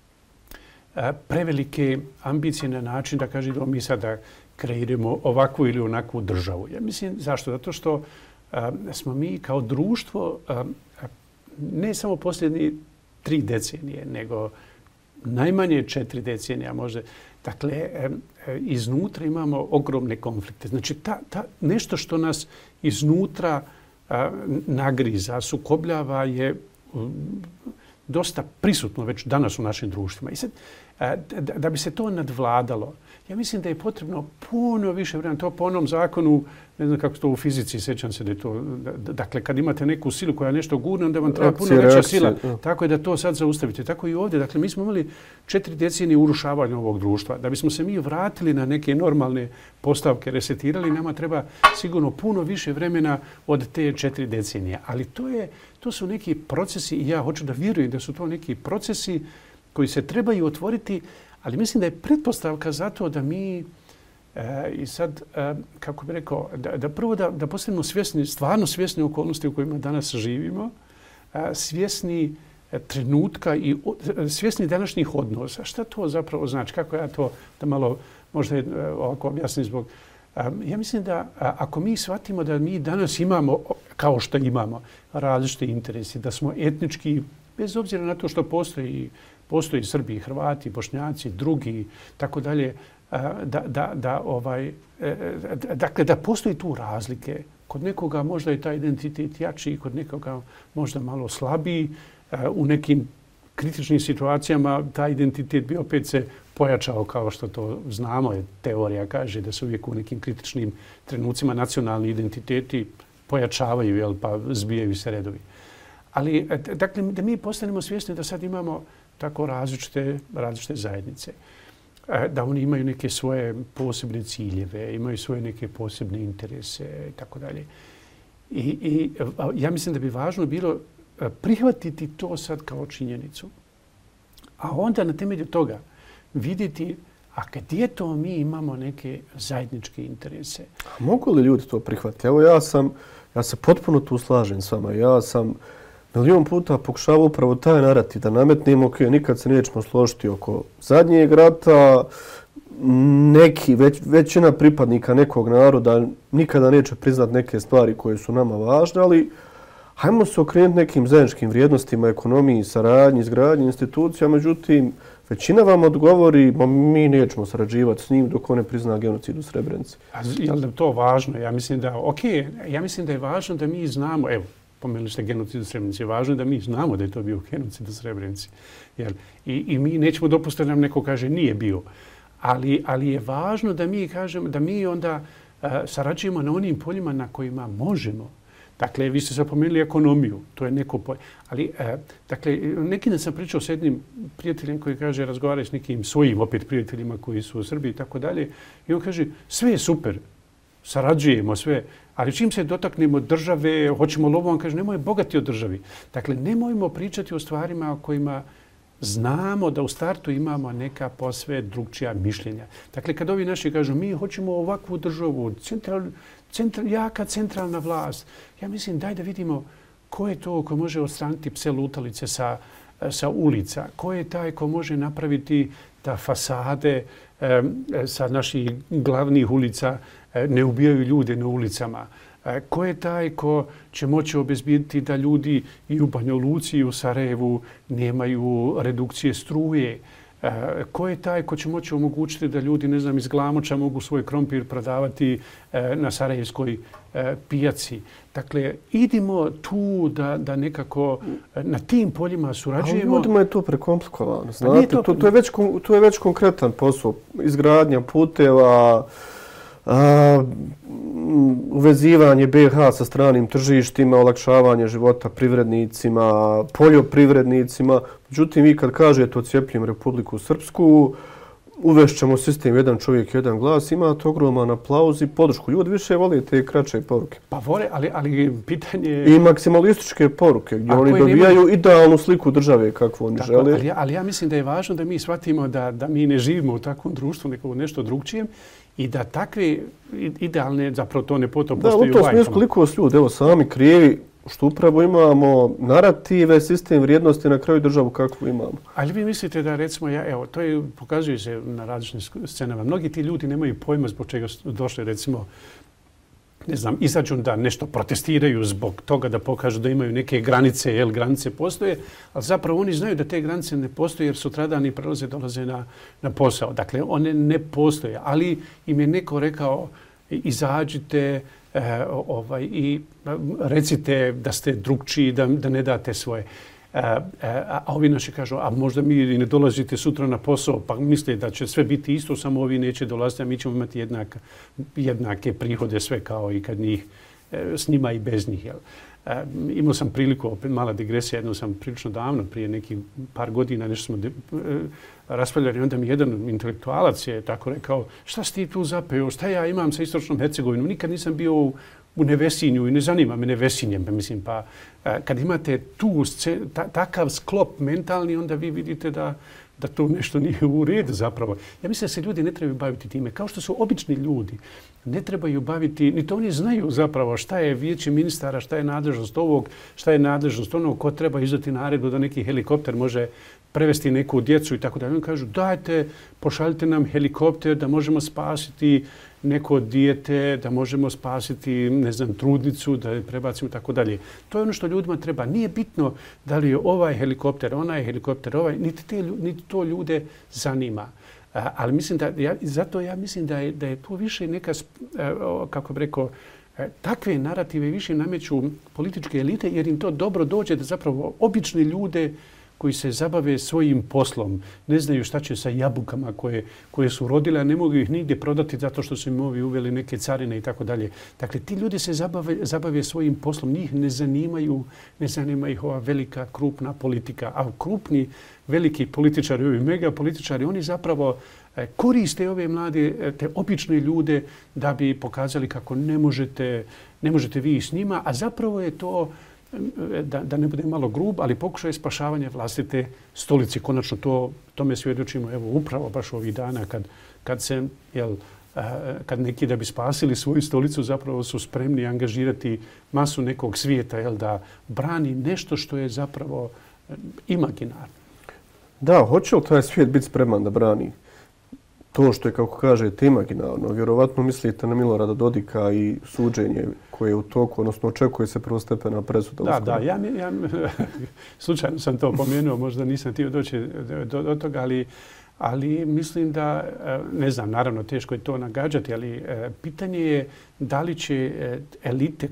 prevelike ambicije na način da kaže da mi sada kreiramo ovakvu ili onakvu državu. Ja mislim, zašto? Zato što smo mi kao društvo ne samo posljednje 3 decenije, nego najmanje 4 decenija možda. Dakle, iznutra imamo ogromne konflikte. Znači, nešto što nas iznutra nagriza, sukobljava je dosta prisutno već danas u našim društvima. I sad, da bi se to nadvladalo, ja mislim da je potrebno puno više vremena. To po onom zakonu, ne znam kako to u fizici, sjećam se da je to, dakle, kad imate neku silu koja nešto gurne, onda vam treba puno veća sila. Tako je da to sad zaustavite. Tako i ovdje. Dakle, mi smo imali 4 decenije urušavanja ovog društva. Da bismo se mi vratili na neke normalne postavke, resetirali, nama treba sigurno puno više vremena od te 4 decenije. Ali to su neki procesi i ja hoću da vjerujem da su to neki procesi koji se trebaju otvoriti, ali mislim da je pretpostavka za to da mi i sad, kako bih rekao, da prvo da postanemo svjesni, stvarno svjesni okolnosti u kojima danas živimo, svjesni trenutka i svjesni današnjih odnosa. Šta to zapravo znači? Kako ja to da malo možda ovako objasnim zbog... Ja mislim da ako mi shvatimo da mi danas imamo, kao što imamo, različite interese, da smo etnički, bez obzira na to što postoji Srbi, Hrvati, Bošnjaci, drugi, tako dalje, dakle, da postoji tu razlike. Kod nekoga možda je taj identitet jači, kod nekoga možda malo slabiji. U nekim kritičnim situacijama taj identitet bi opet se pojačao, kao što to znamo. Teorija kaže da se uvijek u nekim kritičnim trenucima nacionalni identiteti pojačavaju, pa zbijaju se redovi. Ali, dakle, da mi postanemo svjesni da sad imamo tako različite zajednice. Da oni imaju neke svoje posebne ciljeve, imaju svoje neke posebne interese i tako dalje. I ja mislim da bi važno bilo prihvatiti to sad kao činjenicu. A onda na temelju toga vidjeti a gdje to mi imamo neke zajedničke interese. A mogu li ljudi to prihvatiti? Evo ja se potpuno tu slažem s vama. Ja sam milion puta pokušavao upravo taj narativ da nametnemo, nikad se nećemo složiti oko zadnjeg rata, većina pripadnika nekog naroda nikada neće priznat neke stvari koje su nama važne, hajmo se okrenuti nekim zajedničkim vrijednostima, ekonomiji, saradnji, izgradnji institucija, međutim, većina vam odgovori, mi nećemo sarađivati s njim dok on ne prizna genocid u Srebrenici. Je li to važno? Ja mislim da je važno da mi znamo, evo, pomenuli ste genocid u Srebrenici, je važno da mi znamo da je to bio genocid u Srebrenici. I mi nećemo dopustiti da nam neko kaže nije bio. Ali je važno da mi kažemo, da mi onda sarađujemo na onim poljima na kojima možemo. Dakle, vi ste zapomenuli ekonomiju, to je neko polje. Ali, dakle, neki dan sam pričao s jednim prijateljem koji kaže, razgovaraju s nekim svojim opet prijateljima koji su u Srbiji i tako dalje. I on kaže, sve je super, sarađujemo sve, ali čim se dotaknemo države, hoćemo lovo, on kaže, nemoj bogati o državi. Dakle, nemojmo pričati o stvarima o kojima znamo da u startu imamo neka posve drugčija mišljenja. Dakle, kad ovi naši kažu, mi hoćemo ovakvu državu, jaka centralna vlast. Ja mislim, daj da vidimo ko je to ko može odstraniti pse lutalice sa ulica. Ko je taj ko može napraviti da fasade sa naših glavnih ulica ne ubijaju ljude na ulicama. Ko je taj ko će moći obezbjediti da ljudi i u Banja Luci i u Sarajevu nemaju redukcije struje. Ko je taj ko će moći omogućiti da ljudi, ne znam, iz Glamoča mogu svoj krompir prodavati na sarajevskoj pijaci. Dakle, idimo tu da nekako na tim poljima surađujemo. Ali ljudima je to prekomplikovano. Znate, to je već konkretan posao. Izgradnja puteva, uvezivanje BiH sa stranim tržištima, olakšavanje života privrednicima, poljoprivrednicima. Međutim, vi kad kažete odcijepljujem Republiku Srpsku, uvešćemo sistem jedan čovjek, jedan glas, imate ogroman aplauz i podršku. Ljudi više vole te kraće poruke. Pa vole, ali pitanje... I maksimalističke poruke gdje oni dobijaju idealnu sliku države kakvu oni žele. Ali ja mislim da je važno da mi shvatimo da mi ne živimo u takvom društvu, nego nešto drugčijem i da takve idealne, zapravo to ne potom postoji u bajkama. Da, u tom smislu koliko su ljudi, evo sami krijevi, što upravo imamo narative, sistem vrijednosti, na kraju državu kakvu imamo. Ali vi mislite da, recimo, evo, to pokazuje se na različnim scenama. Mnogi ti ljudi nemaju pojma zbog čega su došli, recimo, ne znam, izađu da nešto protestiraju zbog toga da pokažu da imaju neke granice, jer granice postoje, ali zapravo oni znaju da te granice ne postoje jer sutradan dolaze na posao. Dakle, one ne postoje, ali im je neko rekao izađite i recite da ste drugčiji, da ne date svoje. A ovi naši kažu, a možda mi ne dolazite sutra na posao, pa misle da će sve biti isto, samo ovi neće dolaziti, a mi ćemo imati jednake prihode sve kao i kad njih, s njima i bez njih. Imao sam priliku, opet mala digresija, jedno sam prilično davno, prije nekih par godina, nešto smo raspravljali, onda mi jedan intelektualac je tako rekao, šta si ti tu zapeo, šta ja imam sa Istočnom Hercegovinom, nikad nisam bio u Nevesinju i ne zanima me Nevesinjem. Mislim, pa kad imate takav sklop mentalni, onda vi vidite da to nešto nije u redu zapravo. Ja mislim da se ljudi ne trebaju baviti time. Kao što su obični ljudi, ne trebaju baviti, ni to oni znaju zapravo šta je vijeće ministara, šta je nadležnost ovog, šta je nadležnost onog, ko treba izdati naredbu da neki helikopter može prevesti neku djecu i tako da. Oni kažu dajte, pošaljite nam helikopter da možemo spasiti neko dijete, da možemo spasiti, ne znam, trudnicu, da je prebacimo i tako dalje. To je ono što ljudima treba. Nije bitno da li je ovaj helikopter, onaj helikopter, ovaj, niti to ljude zanima. Ali mislim zato ja mislim da je to više neka, kako bih rekao, takve narative više nameću političke elite jer im to dobro dođe da zapravo obični ljude koji se zabave svojim poslom, ne znaju šta će sa jabukama koje su rodile, a ne mogu ih nigdje prodati zato što su im ovi uveli neke carine i tako dalje. Dakle, ti ljudi se zabave svojim poslom, njih ne zanima ih ova velika, krupna politika. A krupni, veliki političari, ovi megapolitičari, oni zapravo koriste ove mlade, te obične ljude da bi pokazali kako ne možete vi s njima, a zapravo je to da ne bude malo grub, ali pokušaj spašavanja vlastite stolice. Konačno tome svjedočimo evo upravo baš ovih dana kad neki da bi spasili svoju stolicu zapravo su spremni angažirati masu nekog svijeta da brani nešto što je zapravo imaginarno. Da, hoće li taj svijet biti spreman da brani to što je, kako kažete, imaginarno. Vjerovatno mislite na Milorada Dodika i suđenje koje je u toku, odnosno očekuje se prvostepena presuda. Da, ja slučajno sam to pomenuo, možda nisam htio doći do toga, ali mislim da, ne znam, naravno teško je to nagađati, ali pitanje je da li će elite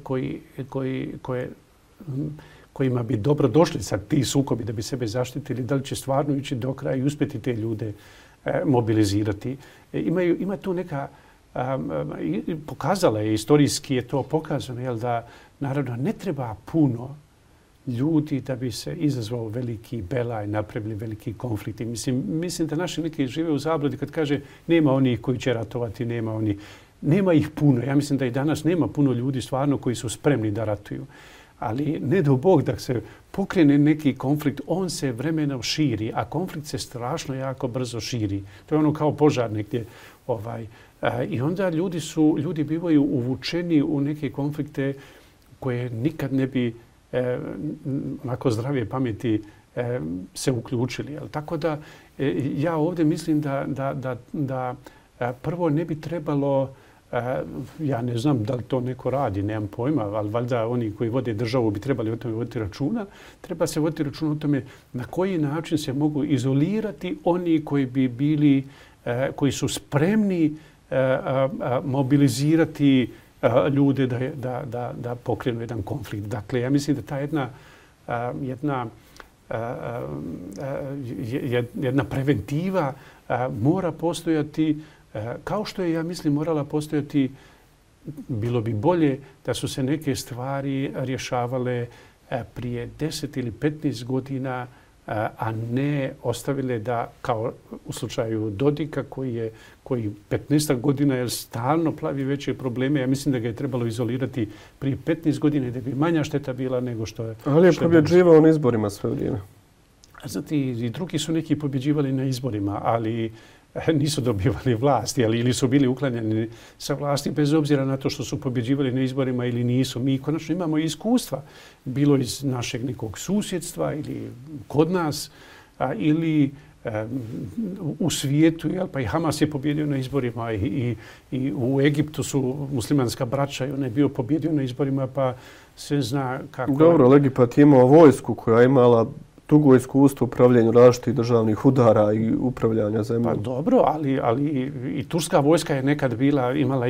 kojima bi dobro došli sad ti sukobi da bi sebe zaštitili, da li će stvarno ići do kraja i uspjeti te ljude mobilizirati. Ima tu neka, pokazala je, istorijski je to pokazano, jel, da naravno ne treba puno ljudi da bi se izazvao veliki belaj, napravili veliki konflikti. Mislim da naši neki žive u zabludi kad kaže nema onih koji će ratovati, nema ih puno. Ja mislim da i danas nema puno ljudi stvarno koji su spremni da ratuju. Ali ne do Bog da se pokrene neki konflikt, on se vremenom širi, a konflikt se strašno jako brzo širi. To je ono kao požar negdje. I onda ljudi bivaju uvučeni u neke konflikte koje nikad ne bi onako zdravije pameti se uključili. Tako da ja ovdje mislim da prvo ne bi trebalo, ja ne znam da li to neko radi, nemam pojma, ali valjda oni koji vode državu bi trebali o tome voditi računa. Treba se voditi računa o tome na koji način se mogu izolirati oni koji bi bili, koji su spremni mobilizirati ljude da pokrenu jedan konflikt. Dakle, ja mislim da ta jedna preventiva mora postojati, kao što je, ja mislim, morala postojati, bilo bi bolje da su se neke stvari rješavale prije 10 ili 15 godina, a ne ostavile da, kao u slučaju Dodika, koji 15 godina je stalno plavi veće probleme. Ja mislim da ga je trebalo izolirati prije 15 godina i da bi manja šteta bila nego što je. Ali je pobjeđivao na izborima sve vrijeme. Znate, i drugi su neki pobjeđivali na izborima, ali nisu dobivali vlasti, ili su bili uklanjani sa vlasti bez obzira na to što su pobjeđivali na izborima ili nisu. Mi konačno imamo iskustva, bilo iz našeg nekog susjedstva ili kod nas, ili u svijetu, pa i Hamas je pobjedio na izborima i u Egiptu su muslimanska braća i on je bio pobjedio na izborima, pa se zna kako... Dobro, Egipat je imao vojsku koja je imala dugo iskustvo u upravljanju različitih državnih udara i upravljanja zemljom. Pa dobro, ali i turska vojska je nekad imala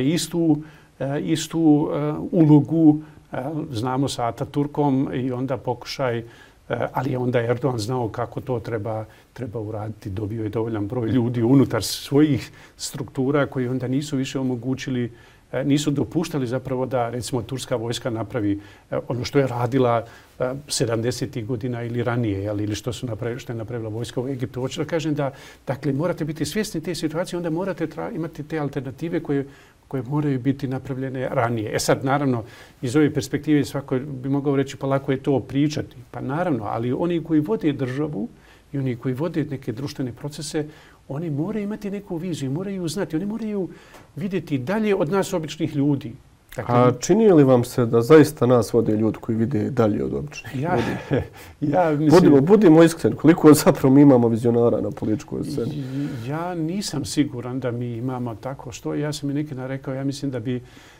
istu ulogu, znamo, sa Ataturkom i onda pokušaj, ali onda je Erdogan znao kako to treba uraditi. Dobio je dovoljan broj ljudi unutar svojih struktura koji onda nisu više omogućili, nisu dopuštali zapravo da, recimo, turska vojska napravi ono što je radila 70. godina ili ranije, ili što je napravila vojska u Egiptu. Hoću da kažem da, dakle, morate biti svjesni te situacije, onda morate imati te alternative koje moraju biti napravljene ranije. Sad, naravno, iz ove perspektive svako bi mogao reći pa lako je to pričati. Pa naravno, ali oni koji vode državu i oni koji vode neke društvene procese, oni moraju imati neku viziju, moraju znati, oni moraju vidjeti dalje od nas običnih ljudi. Dakle, a čini li vam se da zaista nas vode ljudi koji vide dalje od običnih ljudi? Budimo iskreni, koliko zapravo mi imamo vizionara na političkoj sceni? Ja nisam siguran da mi imamo tako što. Ja sam i neki rekao, ja mislim da bi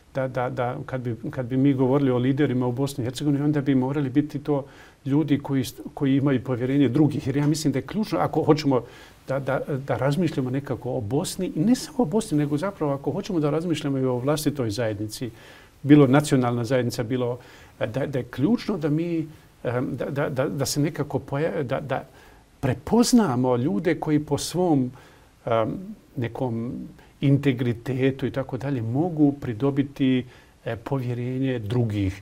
kad bi mi govorili o liderima u Bosni i Hercegovini, onda bi morali biti to ljudi koji imaju povjerenje drugih. Jer ja mislim da je ključno, ako hoćemo da razmišljamo nekako o Bosni, i ne samo o Bosni, nego zapravo ako hoćemo da razmišljamo i o vlastitoj zajednici, bilo nacionalna zajednica, bilo da je ključno da mi da se nekako da prepoznamo ljude koji po svom nekom integritetu i tako dalje mogu pridobiti povjerenje drugih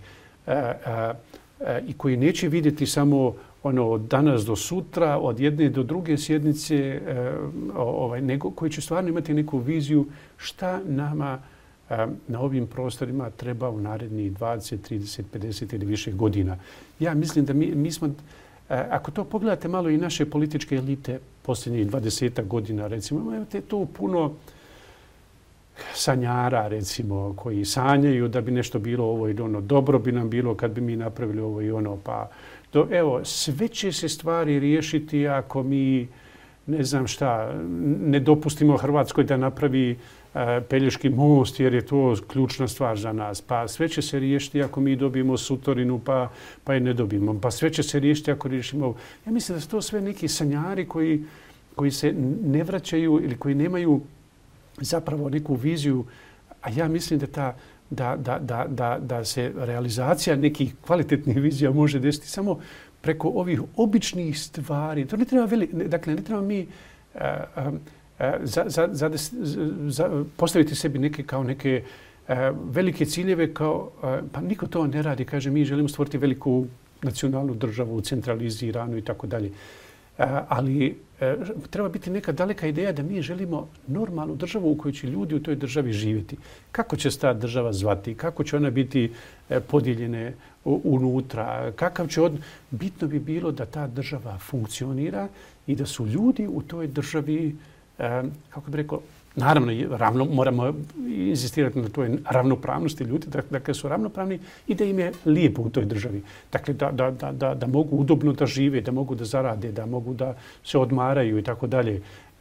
i koji neće vidjeti samo ono od danas do sutra, od jedne do druge sjednice, nego koji će stvarno imati neku viziju šta nama na ovim prostorima treba u narednih 20, 30, 50 ili više godina. Ja mislim da mi smo, ako to pogledate malo i naše političke elite posljednjih 20 godina, recimo, imate tu puno sanjara, recimo, koji sanjaju da bi nešto bilo ovo i ono. Dobro bi nam bilo kad bi mi napravili ovo i ono. Pa, evo, sve će se stvari riješiti ako mi ne znam šta, ne dopustimo Hrvatskoj da napravi Pelješki most jer je to ključna stvar za nas. Pa sve će se riješiti ako mi dobijemo sutorinu pa je ne dobijemo. Pa sve će se riješiti ako riješimo. Ja mislim da su to sve neki sanjari koji se ne vraćaju ili koji nemaju zapravo neku viziju. A ja mislim da se realizacija nekih kvalitetnih vizija može desiti samo preko ovih običnih stvari. To ne treba dakle, ne treba mi postaviti sebi neke velike ciljeve pa niko to ne radi. Kaže, mi želimo stvoriti veliku nacionalnu državu, centraliziranu i tako dalje. Ali treba biti neka daleka ideja da mi želimo normalnu državu u kojoj će ljudi u toj državi živjeti. Kako će se ta država zvati? Kako će ona biti podijeljene unutra? Bitno bi bilo da ta država funkcionira i da su ljudi u toj državi, kako bih rekao, naravno moramo insistirati na toj ravnopravnosti ljudi, dakle su ravnopravni i da im je lijepo u toj državi. Dakle, da mogu udobno da žive, da mogu da zarade, da mogu da se odmaraju i tako dalje.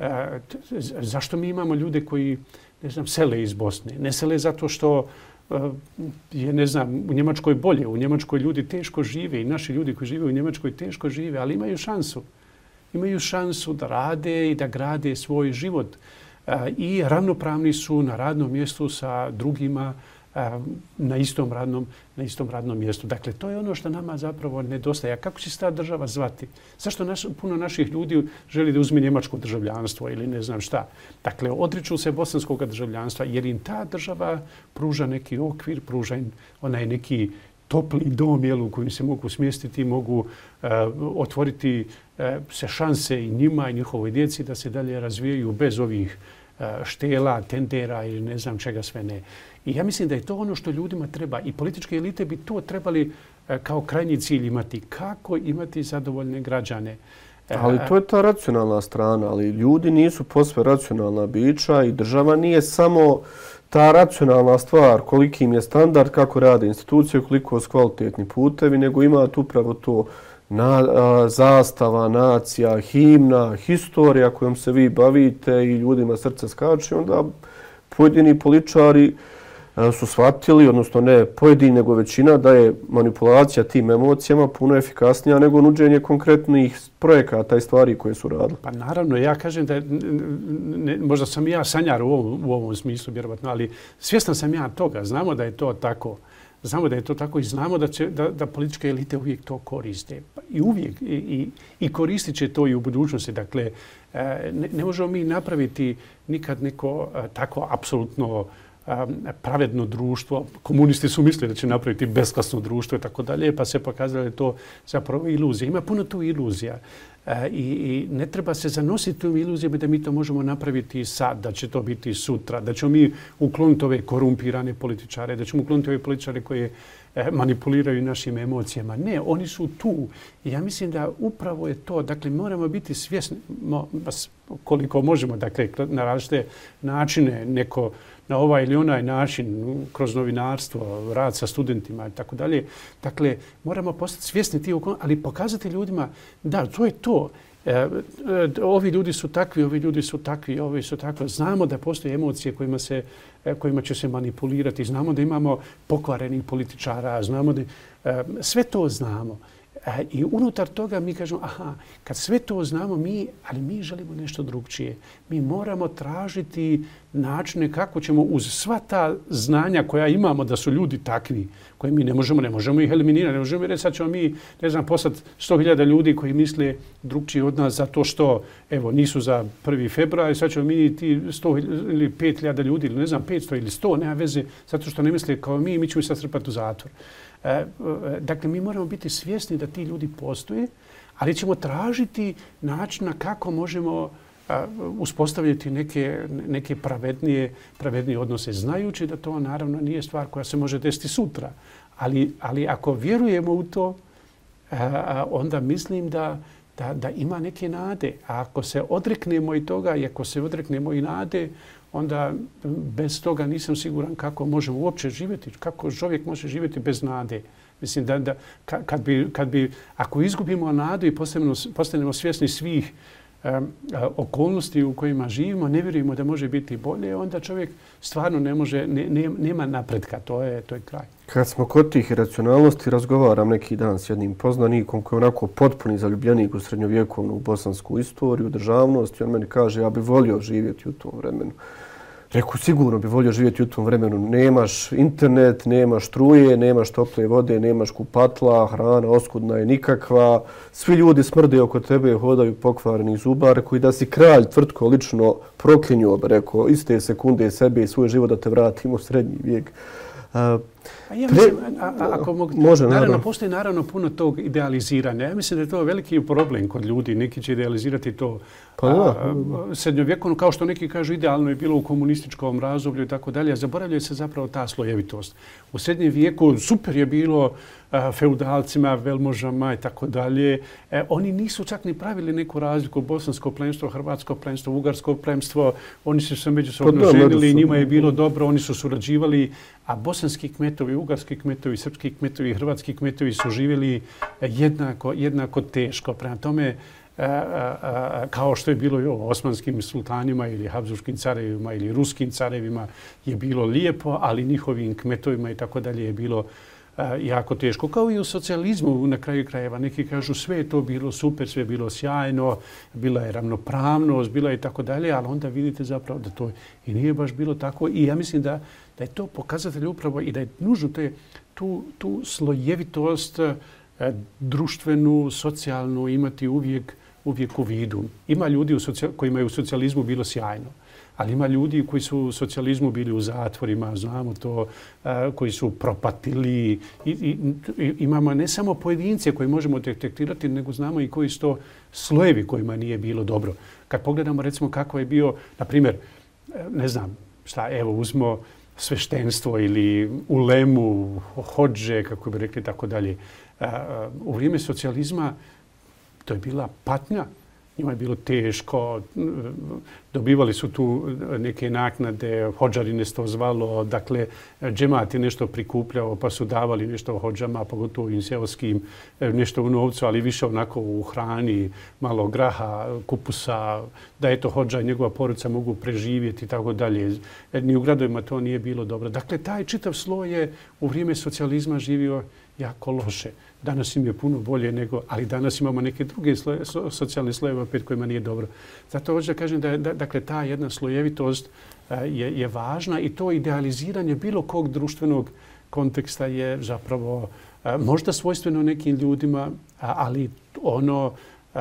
Zašto mi imamo ljude koji, ne znam, sele iz Bosne? Ne sele zato što je, ne znam, u Njemačkoj bolje. U Njemačkoj ljudi teško žive i naši ljudi koji žive u Njemačkoj teško žive, ali imaju šansu. Imaju šansu da rade i da grade svoj život. I ravnopravni su na radnom mjestu sa drugima na istom radnom mjestu. Dakle, to je ono što nama zapravo nedostaje. A kako će se ta država zvati? Zašto puno naših ljudi želi da uzme njemačko državljanstvo ili ne znam šta? Dakle, odriču se bosanskog državljanstva jer im ta država pruža neki okvir, pruža im onaj neki topli dom u kojem se mogu smjestiti, mogu otvoriti se šanse i njima i njihovoj djeci da se dalje razvijaju bez ovih štela, tendera ili ne znam čega sve ne. I ja mislim da je to ono što ljudima treba i političke elite bi to trebali kao krajnji cilj imati. Kako imati zadovoljne građane? Ali to je ta racionalna strana, ali ljudi nisu posve racionalna bića i država nije samo ta racionalna stvar, koliki im je standard, kako rade institucije, koliko su kvalitetni putevi, nego ima tu upravo to zastava, nacija, himna, historija kojom se vi bavite i ljudima srce skače. Onda pojedini političari su shvatili, odnosno ne pojedini, nego većina, da je manipulacija tim emocijama puno efikasnija nego nuđenje konkretnih projekata i stvari koje su radili. Pa naravno, ja kažem da možda sam ja sanjar u ovom smislu, vjerovatno, ali svjestan sam ja toga. Znamo da je to tako. Znamo da je to tako i znamo da političke elite uvijek to koriste. I uvijek i koristit će to i u budućnosti. Dakle, ne možemo mi napraviti nikad neko tako apsolutno pravedno društvo. Komunisti su mislili da će napraviti besklasno društvo i tako dalje, pa se pokazalo da je to zapravo iluzija. Ima puno tu iluzija i ne treba se zanositi tim iluzijama da mi to možemo napraviti sad, da će to biti sutra, da ćemo mi ukloniti ove korumpirane političare, da ćemo ukloniti ove političare koji manipuliraju našim emocijama. Ne, oni su tu. I ja mislim da upravo je to. Dakle, moramo biti svjesni koliko možemo, dakle, na različite načine, neko na ovaj ili onaj način, kroz novinarstvo, rad sa studentima i tako dalje. Dakle, moramo postati svjesni tih okolnosti, ali pokazati ljudima da, to je to. Ovi ljudi su takvi, ovi ljudi su takvi, ovi su takvi. Znamo da postoje emocije kojima će se manipulirati. Znamo da imamo pokvarenih političara. Znamo da sve to znamo. I unutar toga mi kažemo, aha, kad sve to znamo, ali mi želimo nešto drugčije. Mi moramo tražiti načine kako ćemo uz sva ta znanja koja imamo da su ljudi takvi, koje mi ne možemo ih eliminirati. Ne možemo reći, sad ćemo mi, ne znam, poslati 100.000 ljudi koji misle drugčije od nas zato što, evo, nisu za 1. februar, sad ćemo mi ti 100 ili 5.000 ljudi, ili ne znam, 500 ili 100, nema veze, zato što ne misle kao mi ćemo ih sad strpati u zatvor. Dakle, mi moramo biti svjesni da ti ljudi postoje, ali ćemo tražiti načina kako možemo uspostavljati neke pravednije odnose, znajući da to naravno nije stvar koja se može desiti sutra. Ali ako vjerujemo u to, onda mislim da ima neke nade. A ako se odreknemo i toga i ako se odreknemo i nade, onda bez toga nisam siguran kako možemo uopće živjeti, kako čovjek može živjeti bez nade. Mislim kad bi ako izgubimo nadu i postanemo svjesni svih okolnosti u kojima živimo, ne vjerujemo da može biti bolje, onda čovjek stvarno nema napretka. To je kraj. Kad smo kod tih iracionalnosti, razgovaram neki dan s jednim poznanikom koji je onako potpuni zaljubljenik u srednjovjekovnu bosansku istoriju, državnost, i on meni kaže ja bi volio živjeti u tom vremenu. Reku, sigurno bi volio živjeti u tom vremenu. Nemaš internet, nemaš struje, nemaš tople vode, nemaš kupatla, hrana oskudna je nikakva. Svi ljudi smrde oko tebe, hodaju pokvareni zubar, koji da si kralj tvrtko lično proklinjuo, rekao, iste sekunde sebe i svoj život da te vratimo u srednji vijek. Ja mislim, ako mogu, naravno, postoji naravno puno tog idealiziranja. Ja mislim da je to veliki problem kod ljudi. Neki će idealizirati to srednjovjekovno, kao što neki kažu idealno je bilo u komunističkom razdoblju i tako dalje. Zaboravljaju se zapravo ta slojevitost. U srednjem vijeku super je bilo feudalcima, velmožama i tako dalje. Oni nisu čak ni pravili neku razliku, bosansko plemstvo, hrvatsko plemstvo, ugarsko plemstvo. Oni su se međusobno ženili, njima je bilo dobro, oni su surađivali, a bosanski kmetovi, ugarski kmetovi, srpski kmetovi, hrvatski kmetovi su živjeli jednako teško. Prema tome, kao što je bilo i ovo osmanskim sultanima ili habsburškim carevima ili ruskim carevima je bilo lijepo, ali njihovim kmetovima i tako dalje je bilo jako teško. Kao i u socijalizmu na kraju krajeva. Neki kažu sve je to bilo super, sve je bilo sjajno, bila je ravnopravnost, bila je i tako dalje, ali onda vidite zapravo da to i nije baš bilo tako. I ja mislim da je to pokazatelj upravo i da je nužno tu slojevitost društvenu, socijalnu imati uvijek u vidu. Ima ljudi kojima je u socijalizmu bilo sjajno, ali ima ljudi koji su u socijalizmu bili u zatvorima, znamo to, koji su propatili. Imamo ne samo pojedince koji možemo detektirati, nego znamo i koji su to slojevi kojima nije bilo dobro. Kad pogledamo recimo kako je bio, na primjer, ne znam šta, evo uzmo sveštenstvo ili ulemu, hodže, kako bi rekli, tako dalje. U vrijeme socijalizma to je bila patnja. Njima je bilo teško, dobivali su tu neke naknade, hodžarine se to zvalo, dakle, džemat je nešto prikupljao pa su davali nešto hodžama, pogotovo i seoskim, nešto u novcu, ali više onako u hrani, malo graha, kupusa, da eto hodža i njegova porodica mogu preživjeti i tako dalje. Ni u gradovima to nije bilo dobro. Dakle, taj čitav sloj je u vrijeme socijalizma živio jako loše. Danas im je puno bolje nego, ali danas imamo neke druge socijalne slojeve opet kojima nije dobro. Zato hoću da kažem da dakle, ta jedna slojevitost je važna i to idealiziranje bilo kog društvenog konteksta je zapravo možda svojstveno nekim ljudima, ali ono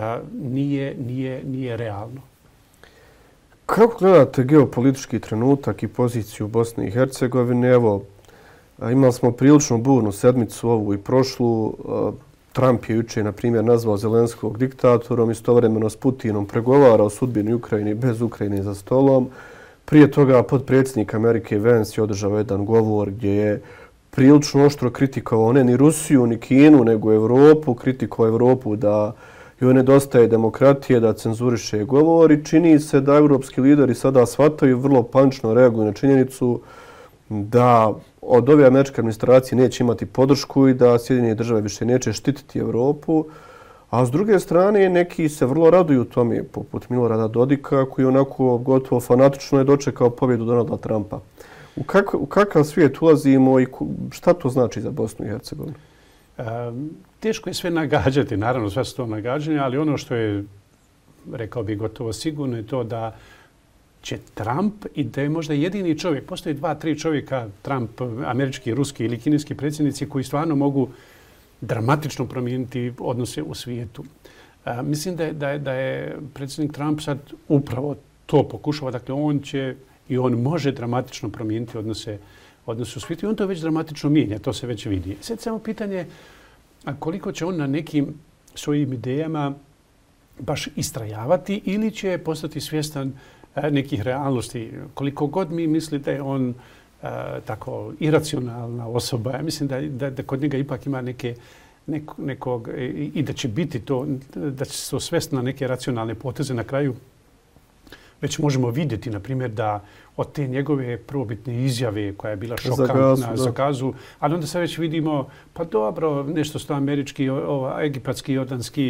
nije realno. Kako gledate geopolitički trenutak i poziciju Bosne i Hercegovine? Evo, imali smo prilično burnu sedmicu ovu i prošlu. Trump je jučer, na primjer, nazvao Zelenskog diktatorom, istovremeno s Putinom pregovara o sudbini Ukrajine bez Ukrajine za stolom. Prije toga potpredsjednik Amerike Vance je održao jedan govor gdje je prilično oštro kritikovao ne ni Rusiju, ni Kinu, nego Evropu. Kritikovao Evropu da joj nedostaje demokratije, da cenzuriše govor i čini se da evropski lideri sada shvataju, vrlo panično reaguju na činjenicu da od ove američke administracije neće imati podršku i da Sjedinjene države više neće štititi Evropu. A s druge strane, neki se vrlo raduju tome, poput Milorada Dodika, koji onako gotovo fanatično je dočekao pobjedu Donalda Trumpa. U kakav svijet ulazimo i šta to znači za Bosnu i Hercegovinu? Teško je sve nagađati, naravno sve su to nagađanja, ali ono što je, rekao bih, gotovo sigurno je to da će Trump i da je možda jedini čovjek, postoji 2-3 čovjeka, Trump, američki, ruski ili kineski predsjednici koji stvarno mogu dramatično promijeniti odnose u svijetu. Mislim da je predsjednik Trump sad upravo to pokušava. Dakle, on će i on može dramatično promijeniti odnose u svijetu i on to već dramatično mijenja, to se već vidi. Sad samo pitanje koliko će on na nekim svojim idejama baš istrajavati ili će postati svjestan nekih realnosti. Koliko god mi misli da je on tako iracionalna osoba, ja mislim da kod njega ipak ima nekog i da će biti to, da će se osvesti na neke racionalne poteze na kraju. Već možemo vidjeti, na primjer, da od te njegove prvobitne izjave koja je bila šokantna za Gazu, ali onda sad već vidimo, pa dobro, nešto sto američki, egipatski, jordanski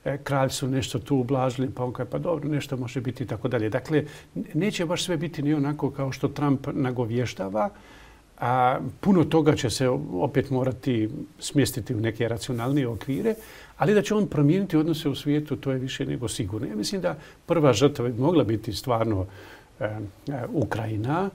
kralj su nešto tu ublažili, pa on kaže pa dobro, nešto može biti i tako dalje. Dakle, neće baš sve biti ni onako kao što Trump nagovještava, a puno toga će se opet morati smjestiti u neke racionalnije okvire, ali da će on promijeniti odnose u svijetu, to je više nego sigurno. Ja mislim da prva žrtva bi mogla biti stvarno Ukrajina,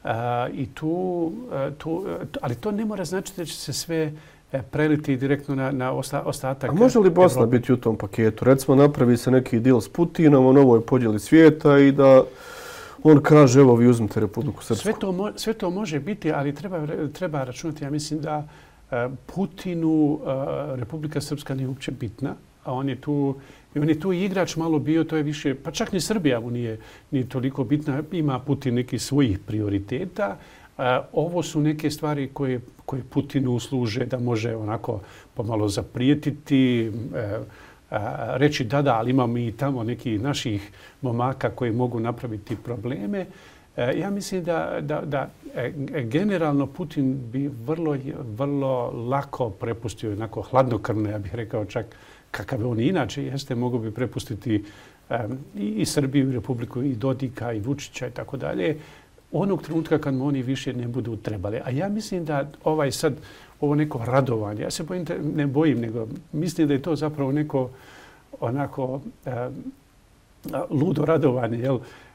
ali to ne mora značiti da će se sve preliti direktno na ostatak. A može li Bosna biti u tom paketu? Recimo, napravi se neki deal s Putinom o novoj podjeli svijeta i da on kaže, evo vi uzmite Republiku Srpsku. Sve to može biti, ali treba računati. Ja mislim da Putinu Republika Srpska nije uopće bitna, a on je tu igrač malo bio, to je više, pa čak ni Srbija mu nije toliko bitna. Ima Putin neki svojih prioriteta. Ovo su neke stvari koje Putinu služe da može onako pomalo zaprijetiti, reći da, ali imamo i tamo nekih naših momaka koji mogu napraviti probleme. Ja mislim da generalno Putin bi vrlo lako prepustio, onako hladnokrvno, ja bih rekao čak kakav on inače jeste, mogu bi prepustiti i Srbiju, i Republiku, i Dodika, i Vučića i tako dalje, onog trenutka kad mu oni više ne budu trebali. A ja mislim da ovo neko radovanje, ja se ne bojim, nego mislim da je to zapravo neko onako ludo radovanje, jel?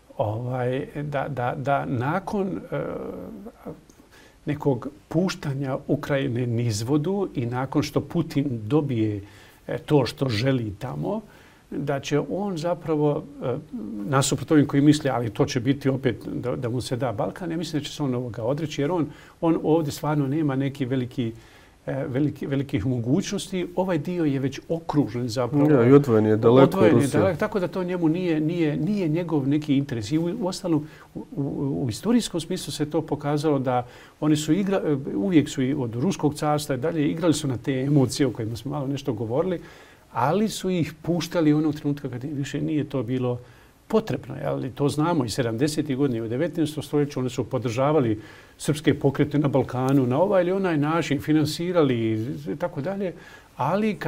Da nakon nekog puštanja Ukrajine nizvodu i nakon što Putin dobije to što želi tamo, da će on zapravo, nasuprot ovim koji misle, ali to će biti opet da mu se da Balkan, ja mislim da će se on ovoga odreći, jer on ovdje stvarno nema neki velikih mogućnosti. Ovaj dio je već okružen zapravo. Ja, i odvojen je daleko od Rusije. Tako da to njemu nije njegov neki interes. I uostalom, u historijskom smislu se to pokazalo da oni su uvijek su od Ruskog carstva i dalje igrali su na te emocije o kojima smo malo nešto govorili, ali su ih puštali onog trenutka kad više nije to bilo potrebno. Ali to znamo i 70. godine, u 19. stoljeću oni su podržavali srpske pokrete na Balkanu na ovaj ili onaj način, finansirali i tako dalje. Ali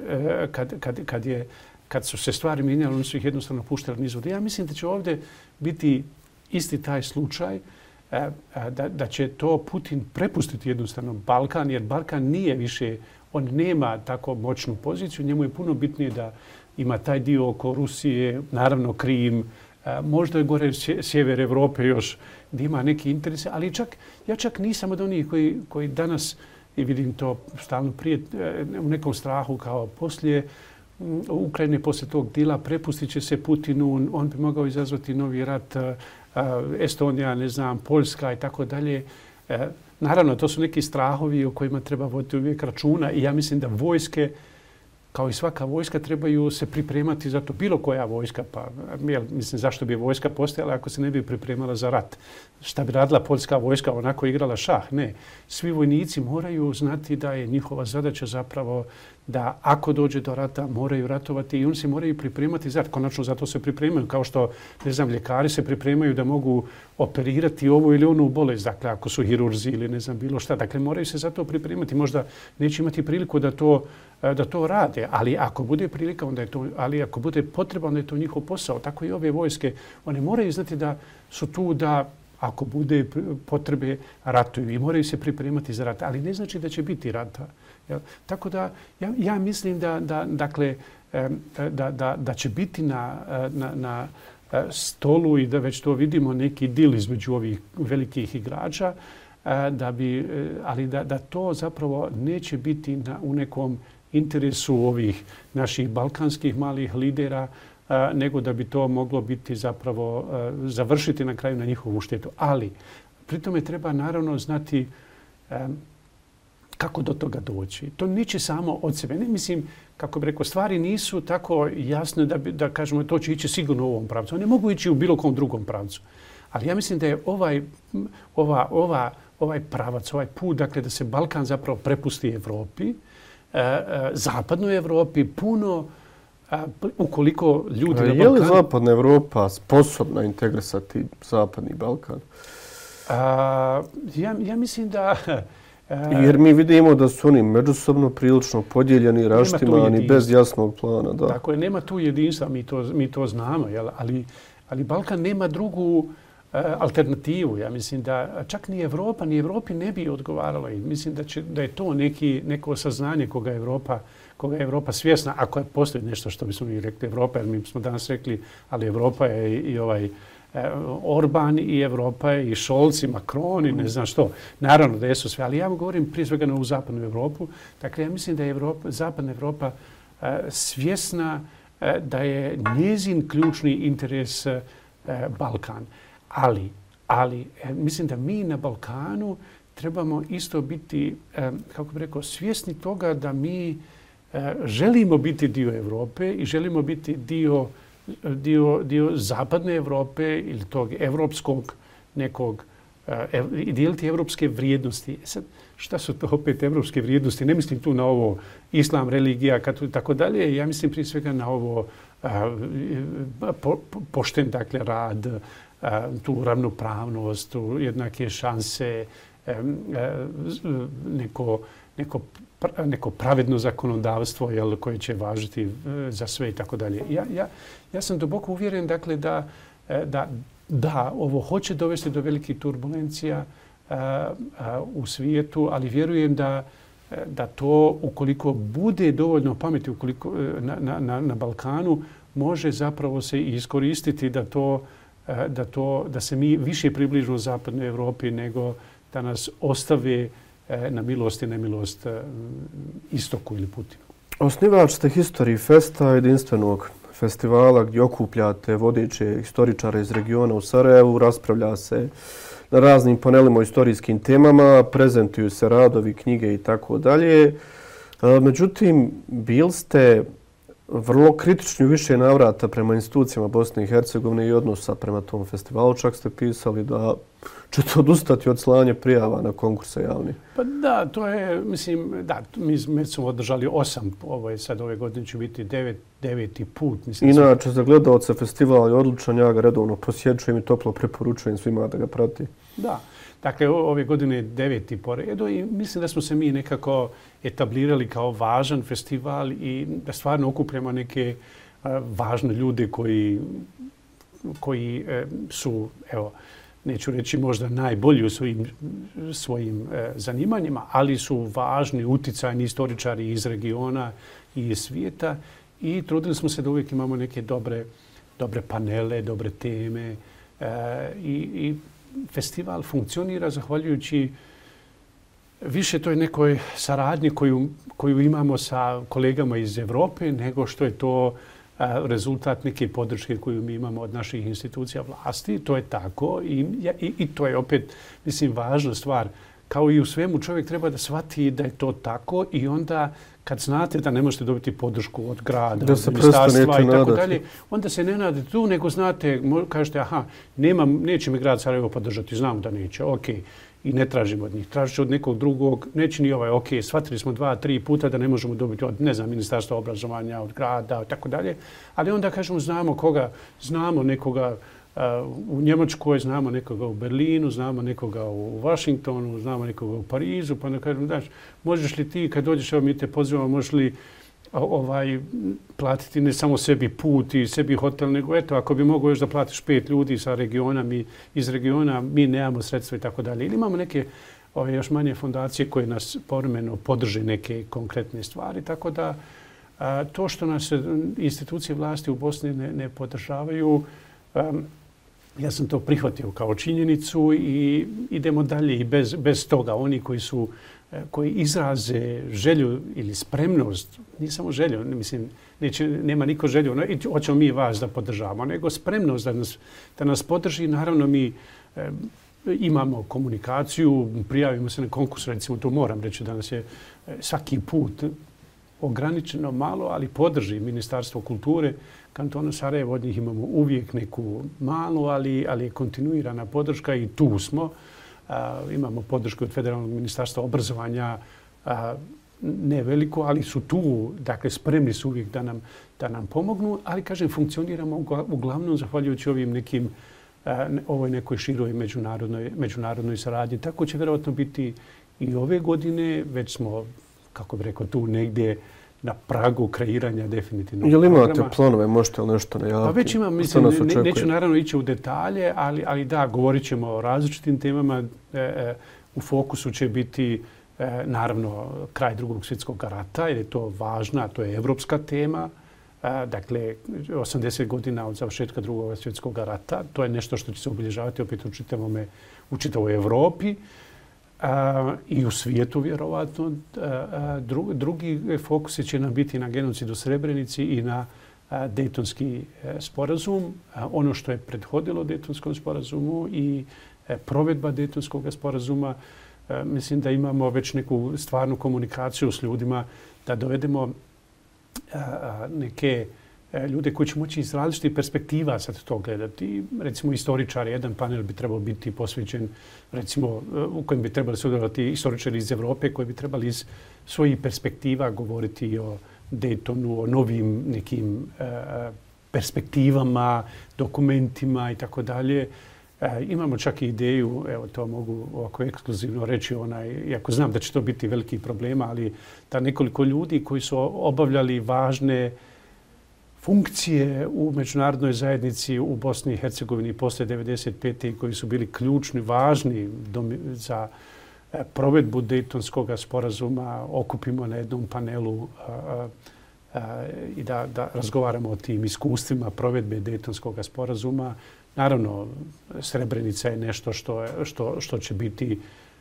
kad su se stvari mijenjali, oni su ih jednostavno puštali nizvod. Ja mislim da će ovdje biti isti taj slučaj, da će to Putin prepustiti jednostavno Balkan, jer Balkan nije više, on nema tako moćnu poziciju, njemu je puno bitnije da ima taj dio oko Rusije, naravno Krim, možda je gore sjever Evrope još gdje ima neki interese, ali ja čak nisam od onih koji danas, i vidim to stalno prije, u nekom strahu kao poslije Ukrajine, poslije tog dila, prepustit će se Putinu, on bi mogao izazvati novi rat, Estonija, ne znam, Poljska i tako dalje. Naravno, to su neki strahovi o kojima treba voditi uvijek računa i ja mislim da vojske, kao i svaka vojska, trebaju se pripremati za to. Bilo koja vojska, pa mislim zašto bi vojska postojala ako se ne bi pripremala za rat. Šta bi radila poljska vojska, onako igrala šah? Ne. Svi vojnici moraju znati da je njihova zadaća zapravo da ako dođe do rata moraju ratovati i oni se moraju pripremati za rat. Konačno zato se pripremaju, kao što, ne znam, ljekari se pripremaju da mogu operirati ovu ili onu bolest. Dakle, ako su hirurzi ili ne znam bilo šta. Dakle, moraju se za to pripremati. Možda neće imati priliku da to rade, ali ako bude prilika, onda je to, ali ako bude potreba, onda je to njihov posao. Tako i ove vojske, one moraju znati da su tu da ako bude potrebe ratuju i moraju se pripremati za rat, ali ne znači da će biti rata. Tako da ja mislim da će biti na stolu i da već to vidimo neki dil između ovih velikih igrača, ali da to zapravo neće biti u nekom interesu ovih naših balkanskih malih lidera, nego da bi to moglo biti zapravo završiti na kraju na njihovu štetu. Ali pri tome treba naravno znati kako do toga doći. To neće samo od sebe. Ne mislim, kako bih rekao, stvari nisu tako jasne da kažemo to će ići sigurno u ovom pravcu. One mogu ići u bilo kom drugom pravcu. Ali ja mislim da je ovaj pravac, ovaj put, dakle da se Balkan zapravo prepusti Evropi, zapadnoj Evropi, puno ukoliko ljudi na Balkanu... Je li zapadna Evropa sposobna integrisati zapadni Balkan? Ja mislim da Jer mi vidimo da su oni međusobno prilično podijeljeni, raštimani, bez jasnog plana. Da. Tako je, nema tu jedinstva, mi to znamo, jel? Ali Balkan nema drugu alternativu. Ja mislim da čak ni Evropi ne bi odgovaralo. I mislim da je to neko saznanje koga je Evropa svjesna, ako je postoji nešto što bismo mi rekli Evropa, jer mi smo danas rekli, ali Evropa je i ovaj Orban i Evropa je i Scholz i Macron i ne znam što. Naravno da jesu sve, ali ja vam govorim prije svega na ovu zapadnu Evropu. Dakle, ja mislim da je zapadna Evropa svjesna da je njezin ključni interes Balkan. Ali mislim da mi na Balkanu trebamo isto biti, kako bih rekao, svjesni toga da mi želimo biti dio Evrope i želimo biti dio zapadne Evrope ili tog evropskog nekog i dijeliti evropske vrijednosti. Sad, šta su to opet evropske vrijednosti? Ne mislim tu na ovo islam, religija, tako dalje. Ja mislim prije svega na ovo pošten, dakle, rad, tu ravnopravnost, tu jednake šanse, neko pravedno zakonodavstvo koje će važiti za sve i tako dalje. Ja sam duboko uvjeren, dakle, da ovo hoće dovesti do velikih turbulencija u svijetu, ali vjerujem da to, ukoliko bude dovoljno pameti na Balkanu, može zapravo se iskoristiti da se mi više približimo zapadnoj Evropi nego da nas ostave na milost i nemilost istoku ili Putinu. Osnivač ste History Festa, jedinstvenog festivala gdje okupljate vodeće historičare iz regiona u Sarajevu, raspravlja se na raznim panelima o istorijskim temama, prezentuju se radovi, knjige i tako dalje. Međutim, bili ste vrlo kritični u više navrata prema institucijama Bosne i Hercegovine i odnosa prema tom festivalu. Čak ste pisali da ćete odustati od slanja prijava na konkurse javni. Pa da, to je, mislim, da, mi smo održali 8, sad ove godine će biti 9. put. Mislim, inače, za gledalce festival je odličan, ja ga redovno posjećujem i toplo preporučujem svima da ga prati. Da, dakle, ove godine je 9. po redu i mislim da smo se mi nekako etablirali kao važan festival i da stvarno okupljamo neke važne ljude koji su, evo, neću reći možda najbolji u svojim zanimanjima, ali su važni, uticajni istoričari iz regiona i iz svijeta i trudili smo se da uvijek imamo neke dobre panele, dobre teme i festival funkcionira zahvaljujući više toj nekoj saradnji koju imamo sa kolegama iz Evrope nego što je to rezultat neke podrške koju mi imamo od naših institucija vlasti. To je tako i to je opet, mislim, važna stvar. Kao i u svemu čovjek treba da shvati da je to tako i onda kad znate da ne možete dobiti podršku od grada, od ministarstva i tako dalje, onda se ne nadate tu, nego znate, kažete, aha, neće mi grad Sarajevo podržati, znam da neće, okej. I ne tražimo od njih. Tražit ću od nekog drugog, neće ni ovaj, ok, shvatili smo 2-3 puta da ne možemo dobiti od, ne znam, ministarstva obrazovanja, od grada i tako dalje, ali onda kažemo znamo koga, znamo nekoga u Njemačkoj, znamo nekoga u Berlinu, znamo nekoga u Washingtonu, znamo nekoga u Parizu, pa onda kažemo, znaš, možeš li ti kad dođeš, evo mi te pozivamo, možeš li platiti ne samo sebi put i sebi hotel, nego eto, ako bi mogao još da platiš 5 ljudi sa regiona, iz regiona, mi nemamo sredstva i tako dalje. Ili imamo neke još manje fondacije koje nas povremeno podrže neke konkretne stvari, tako da to što nas institucije vlasti u Bosni ne podržavaju, ja sam to prihvatio kao činjenicu i idemo dalje i bez toga. Oni koji izraze želju ili spremnost, nije samo želju, mislim, nema niko želju, hoćemo mi vas da podržavamo, nego spremnost da nas podrži. Naravno, mi imamo komunikaciju, prijavimo se na konkurs, recimo, tu moram reći da nas je svaki put ograničeno malo, ali podrži Ministarstvo kulture kantona Sarajevo. Od njih imamo uvijek neku malu, ali je kontinuirana podrška i tu smo. Imamo podršku od Federalnog ministarstva obrazovanja, ne veliko, ali su tu, dakle spremni su uvijek da nam pomognu, ali kažem, funkcioniramo uglavnom zahvaljujući ovim ovoj nekoj široj međunarodnoj saradnji. Tako će vjerovatno biti i ove godine već smo, kako bih rekao, tu negdje na pragu kreiranja definitivnog programa. Jel imate planove, možete li nešto najaviti? Pa već imam, mislim, neću naravno ići u detalje, ali da, govorit ćemo o različitim temama. U fokusu će biti naravno kraj Drugog svjetskog rata, jer je to važna, to je evropska tema. Dakle, 80 godina od završetka Drugog svjetskog rata. To je nešto što će se obilježavati opet u čitavoj Evropi i u svijetu vjerovatno. Drugi fokusi će nam biti na genocid u Srebrenici i na Dejtonski sporazum. Ono što je prethodilo Dejtonskom sporazumu i provedba Dejtonskog sporazuma. Mislim da imamo već neku stvarnu komunikaciju s ljudima, da dovedemo neke ljude koji će moći iz različitih perspektiva sad to gledati. Recimo istoričari, jedan panel bi trebao biti posvećen, recimo u kojem bi trebali sudjelovati istoričari iz Evrope koji bi trebali iz svojih perspektiva govoriti o Daytonu, o novim nekim perspektivama, dokumentima i tako dalje. Imamo čak i ideju, evo to mogu ovako ekskluzivno reći, iako znam da će to biti veliki problema, ali da nekoliko ljudi koji su obavljali važne funkcije u međunarodnoj zajednici u Bosni i Hercegovini posle 1995. koji su bili ključni, važni za provedbu Dejtonskog sporazuma, okupimo na jednom panelu i da razgovaramo o tim iskustvima provedbe Dejtonskog sporazuma. Naravno, Srebrenica je nešto što će biti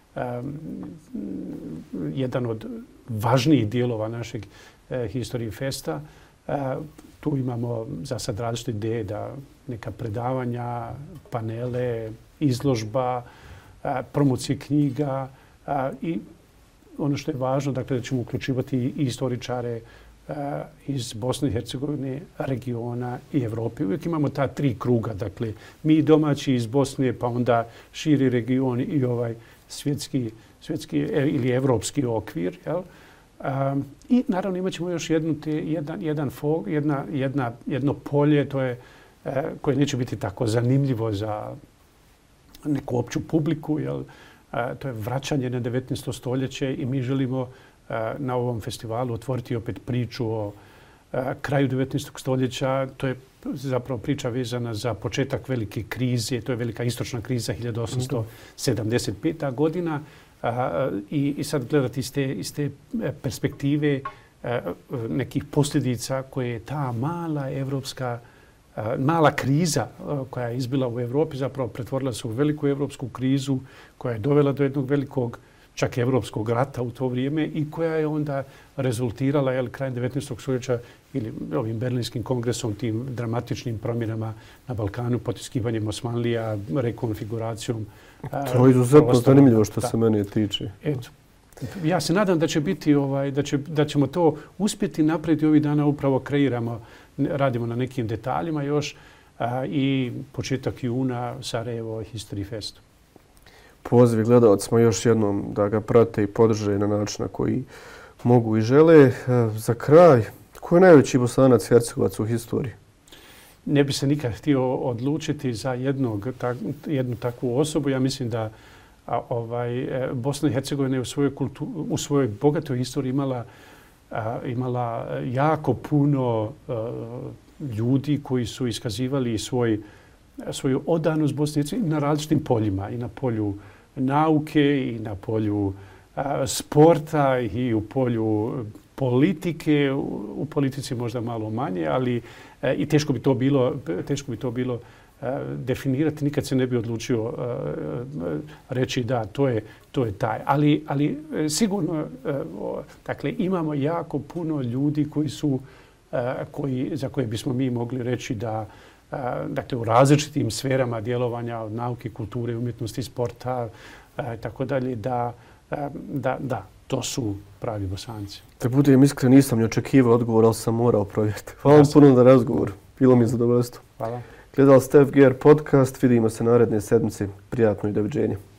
jedan od važnijih dijelova našeg History Festa. Tu imamo za sad različite ideje da neka predavanja, panele, izložba, promocije knjiga i ono što je važno, dakle, da ćemo uključivati i istoričare iz Bosne i Hercegovine, regiona i Evrope. Uvijek imamo ta tri kruga, dakle, mi domaći iz Bosne, pa onda širi region i ovaj svjetski ili evropski okvir. Jel? I naravno imat ćemo još jedno polje koje neće biti tako zanimljivo za neku opću publiku. Jel? To je vraćanje na 19. stoljeće i mi želimo na ovom festivalu otvoriti opet priču o kraju 19. stoljeća. To je zapravo priča vezana za početak velike krize. To je velika istočna kriza 1875. godina. I sad gledati iz te perspektive nekih posljedica koje je ta mala kriza koja je izbila u Evropi zapravo pretvorila se u veliku evropsku krizu koja je dovela do jednog velikog čak evropskog rata u to vrijeme i koja je onda rezultirala krajem 19. stoljeća ili ovim Berlinskim kongresom, tim dramatičnim promjenama na Balkanu, potiskivanjem Osmanlija, rekonfiguracijom. To je izuzetno zanimljivo što se mene tiče. Eto. Ja se nadam da će biti, da ćemo to uspjeti napraviti ovih dana, upravo kreiramo, radimo na nekim detaljima još i početak juna Sarajevo History Fest. Poziv gledalcima još jednom da ga prate i podrže na način na koji mogu i žele. Za kraj, ko je najveći Bosanac Hercegovac u historiji? Ne bi se nikad htio odlučiti za jednu takvu osobu. Ja mislim da Bosna i Hercegovina je u svojoj bogatoj historiji imala jako puno ljudi koji su iskazivali svoju odanost Bosni i Hercegovini na različitim poljima. I na polju nauke, i na polju sporta, i u polju politike. U politici možda malo manje, ali i teško bi to bilo definirati. Nikad se ne bi odlučio reći da, to je taj. Ali sigurno, dakle, imamo jako puno ljudi za koje bismo mi mogli reći da, dakle, u različitim sferama djelovanja od nauke, kulture, umjetnosti, sporta, tako dalje, da, to su pravi Bosanci. Da budem iskren, nisam ni očekivao odgovor, ali sam morao provjeriti. Hvala vam puno na razgovor. Bilo mi je zadovoljstvo. Hvala. Gledali ste FGR podcast. Vidimo se naredne sedmice. Prijatno i doviđenja.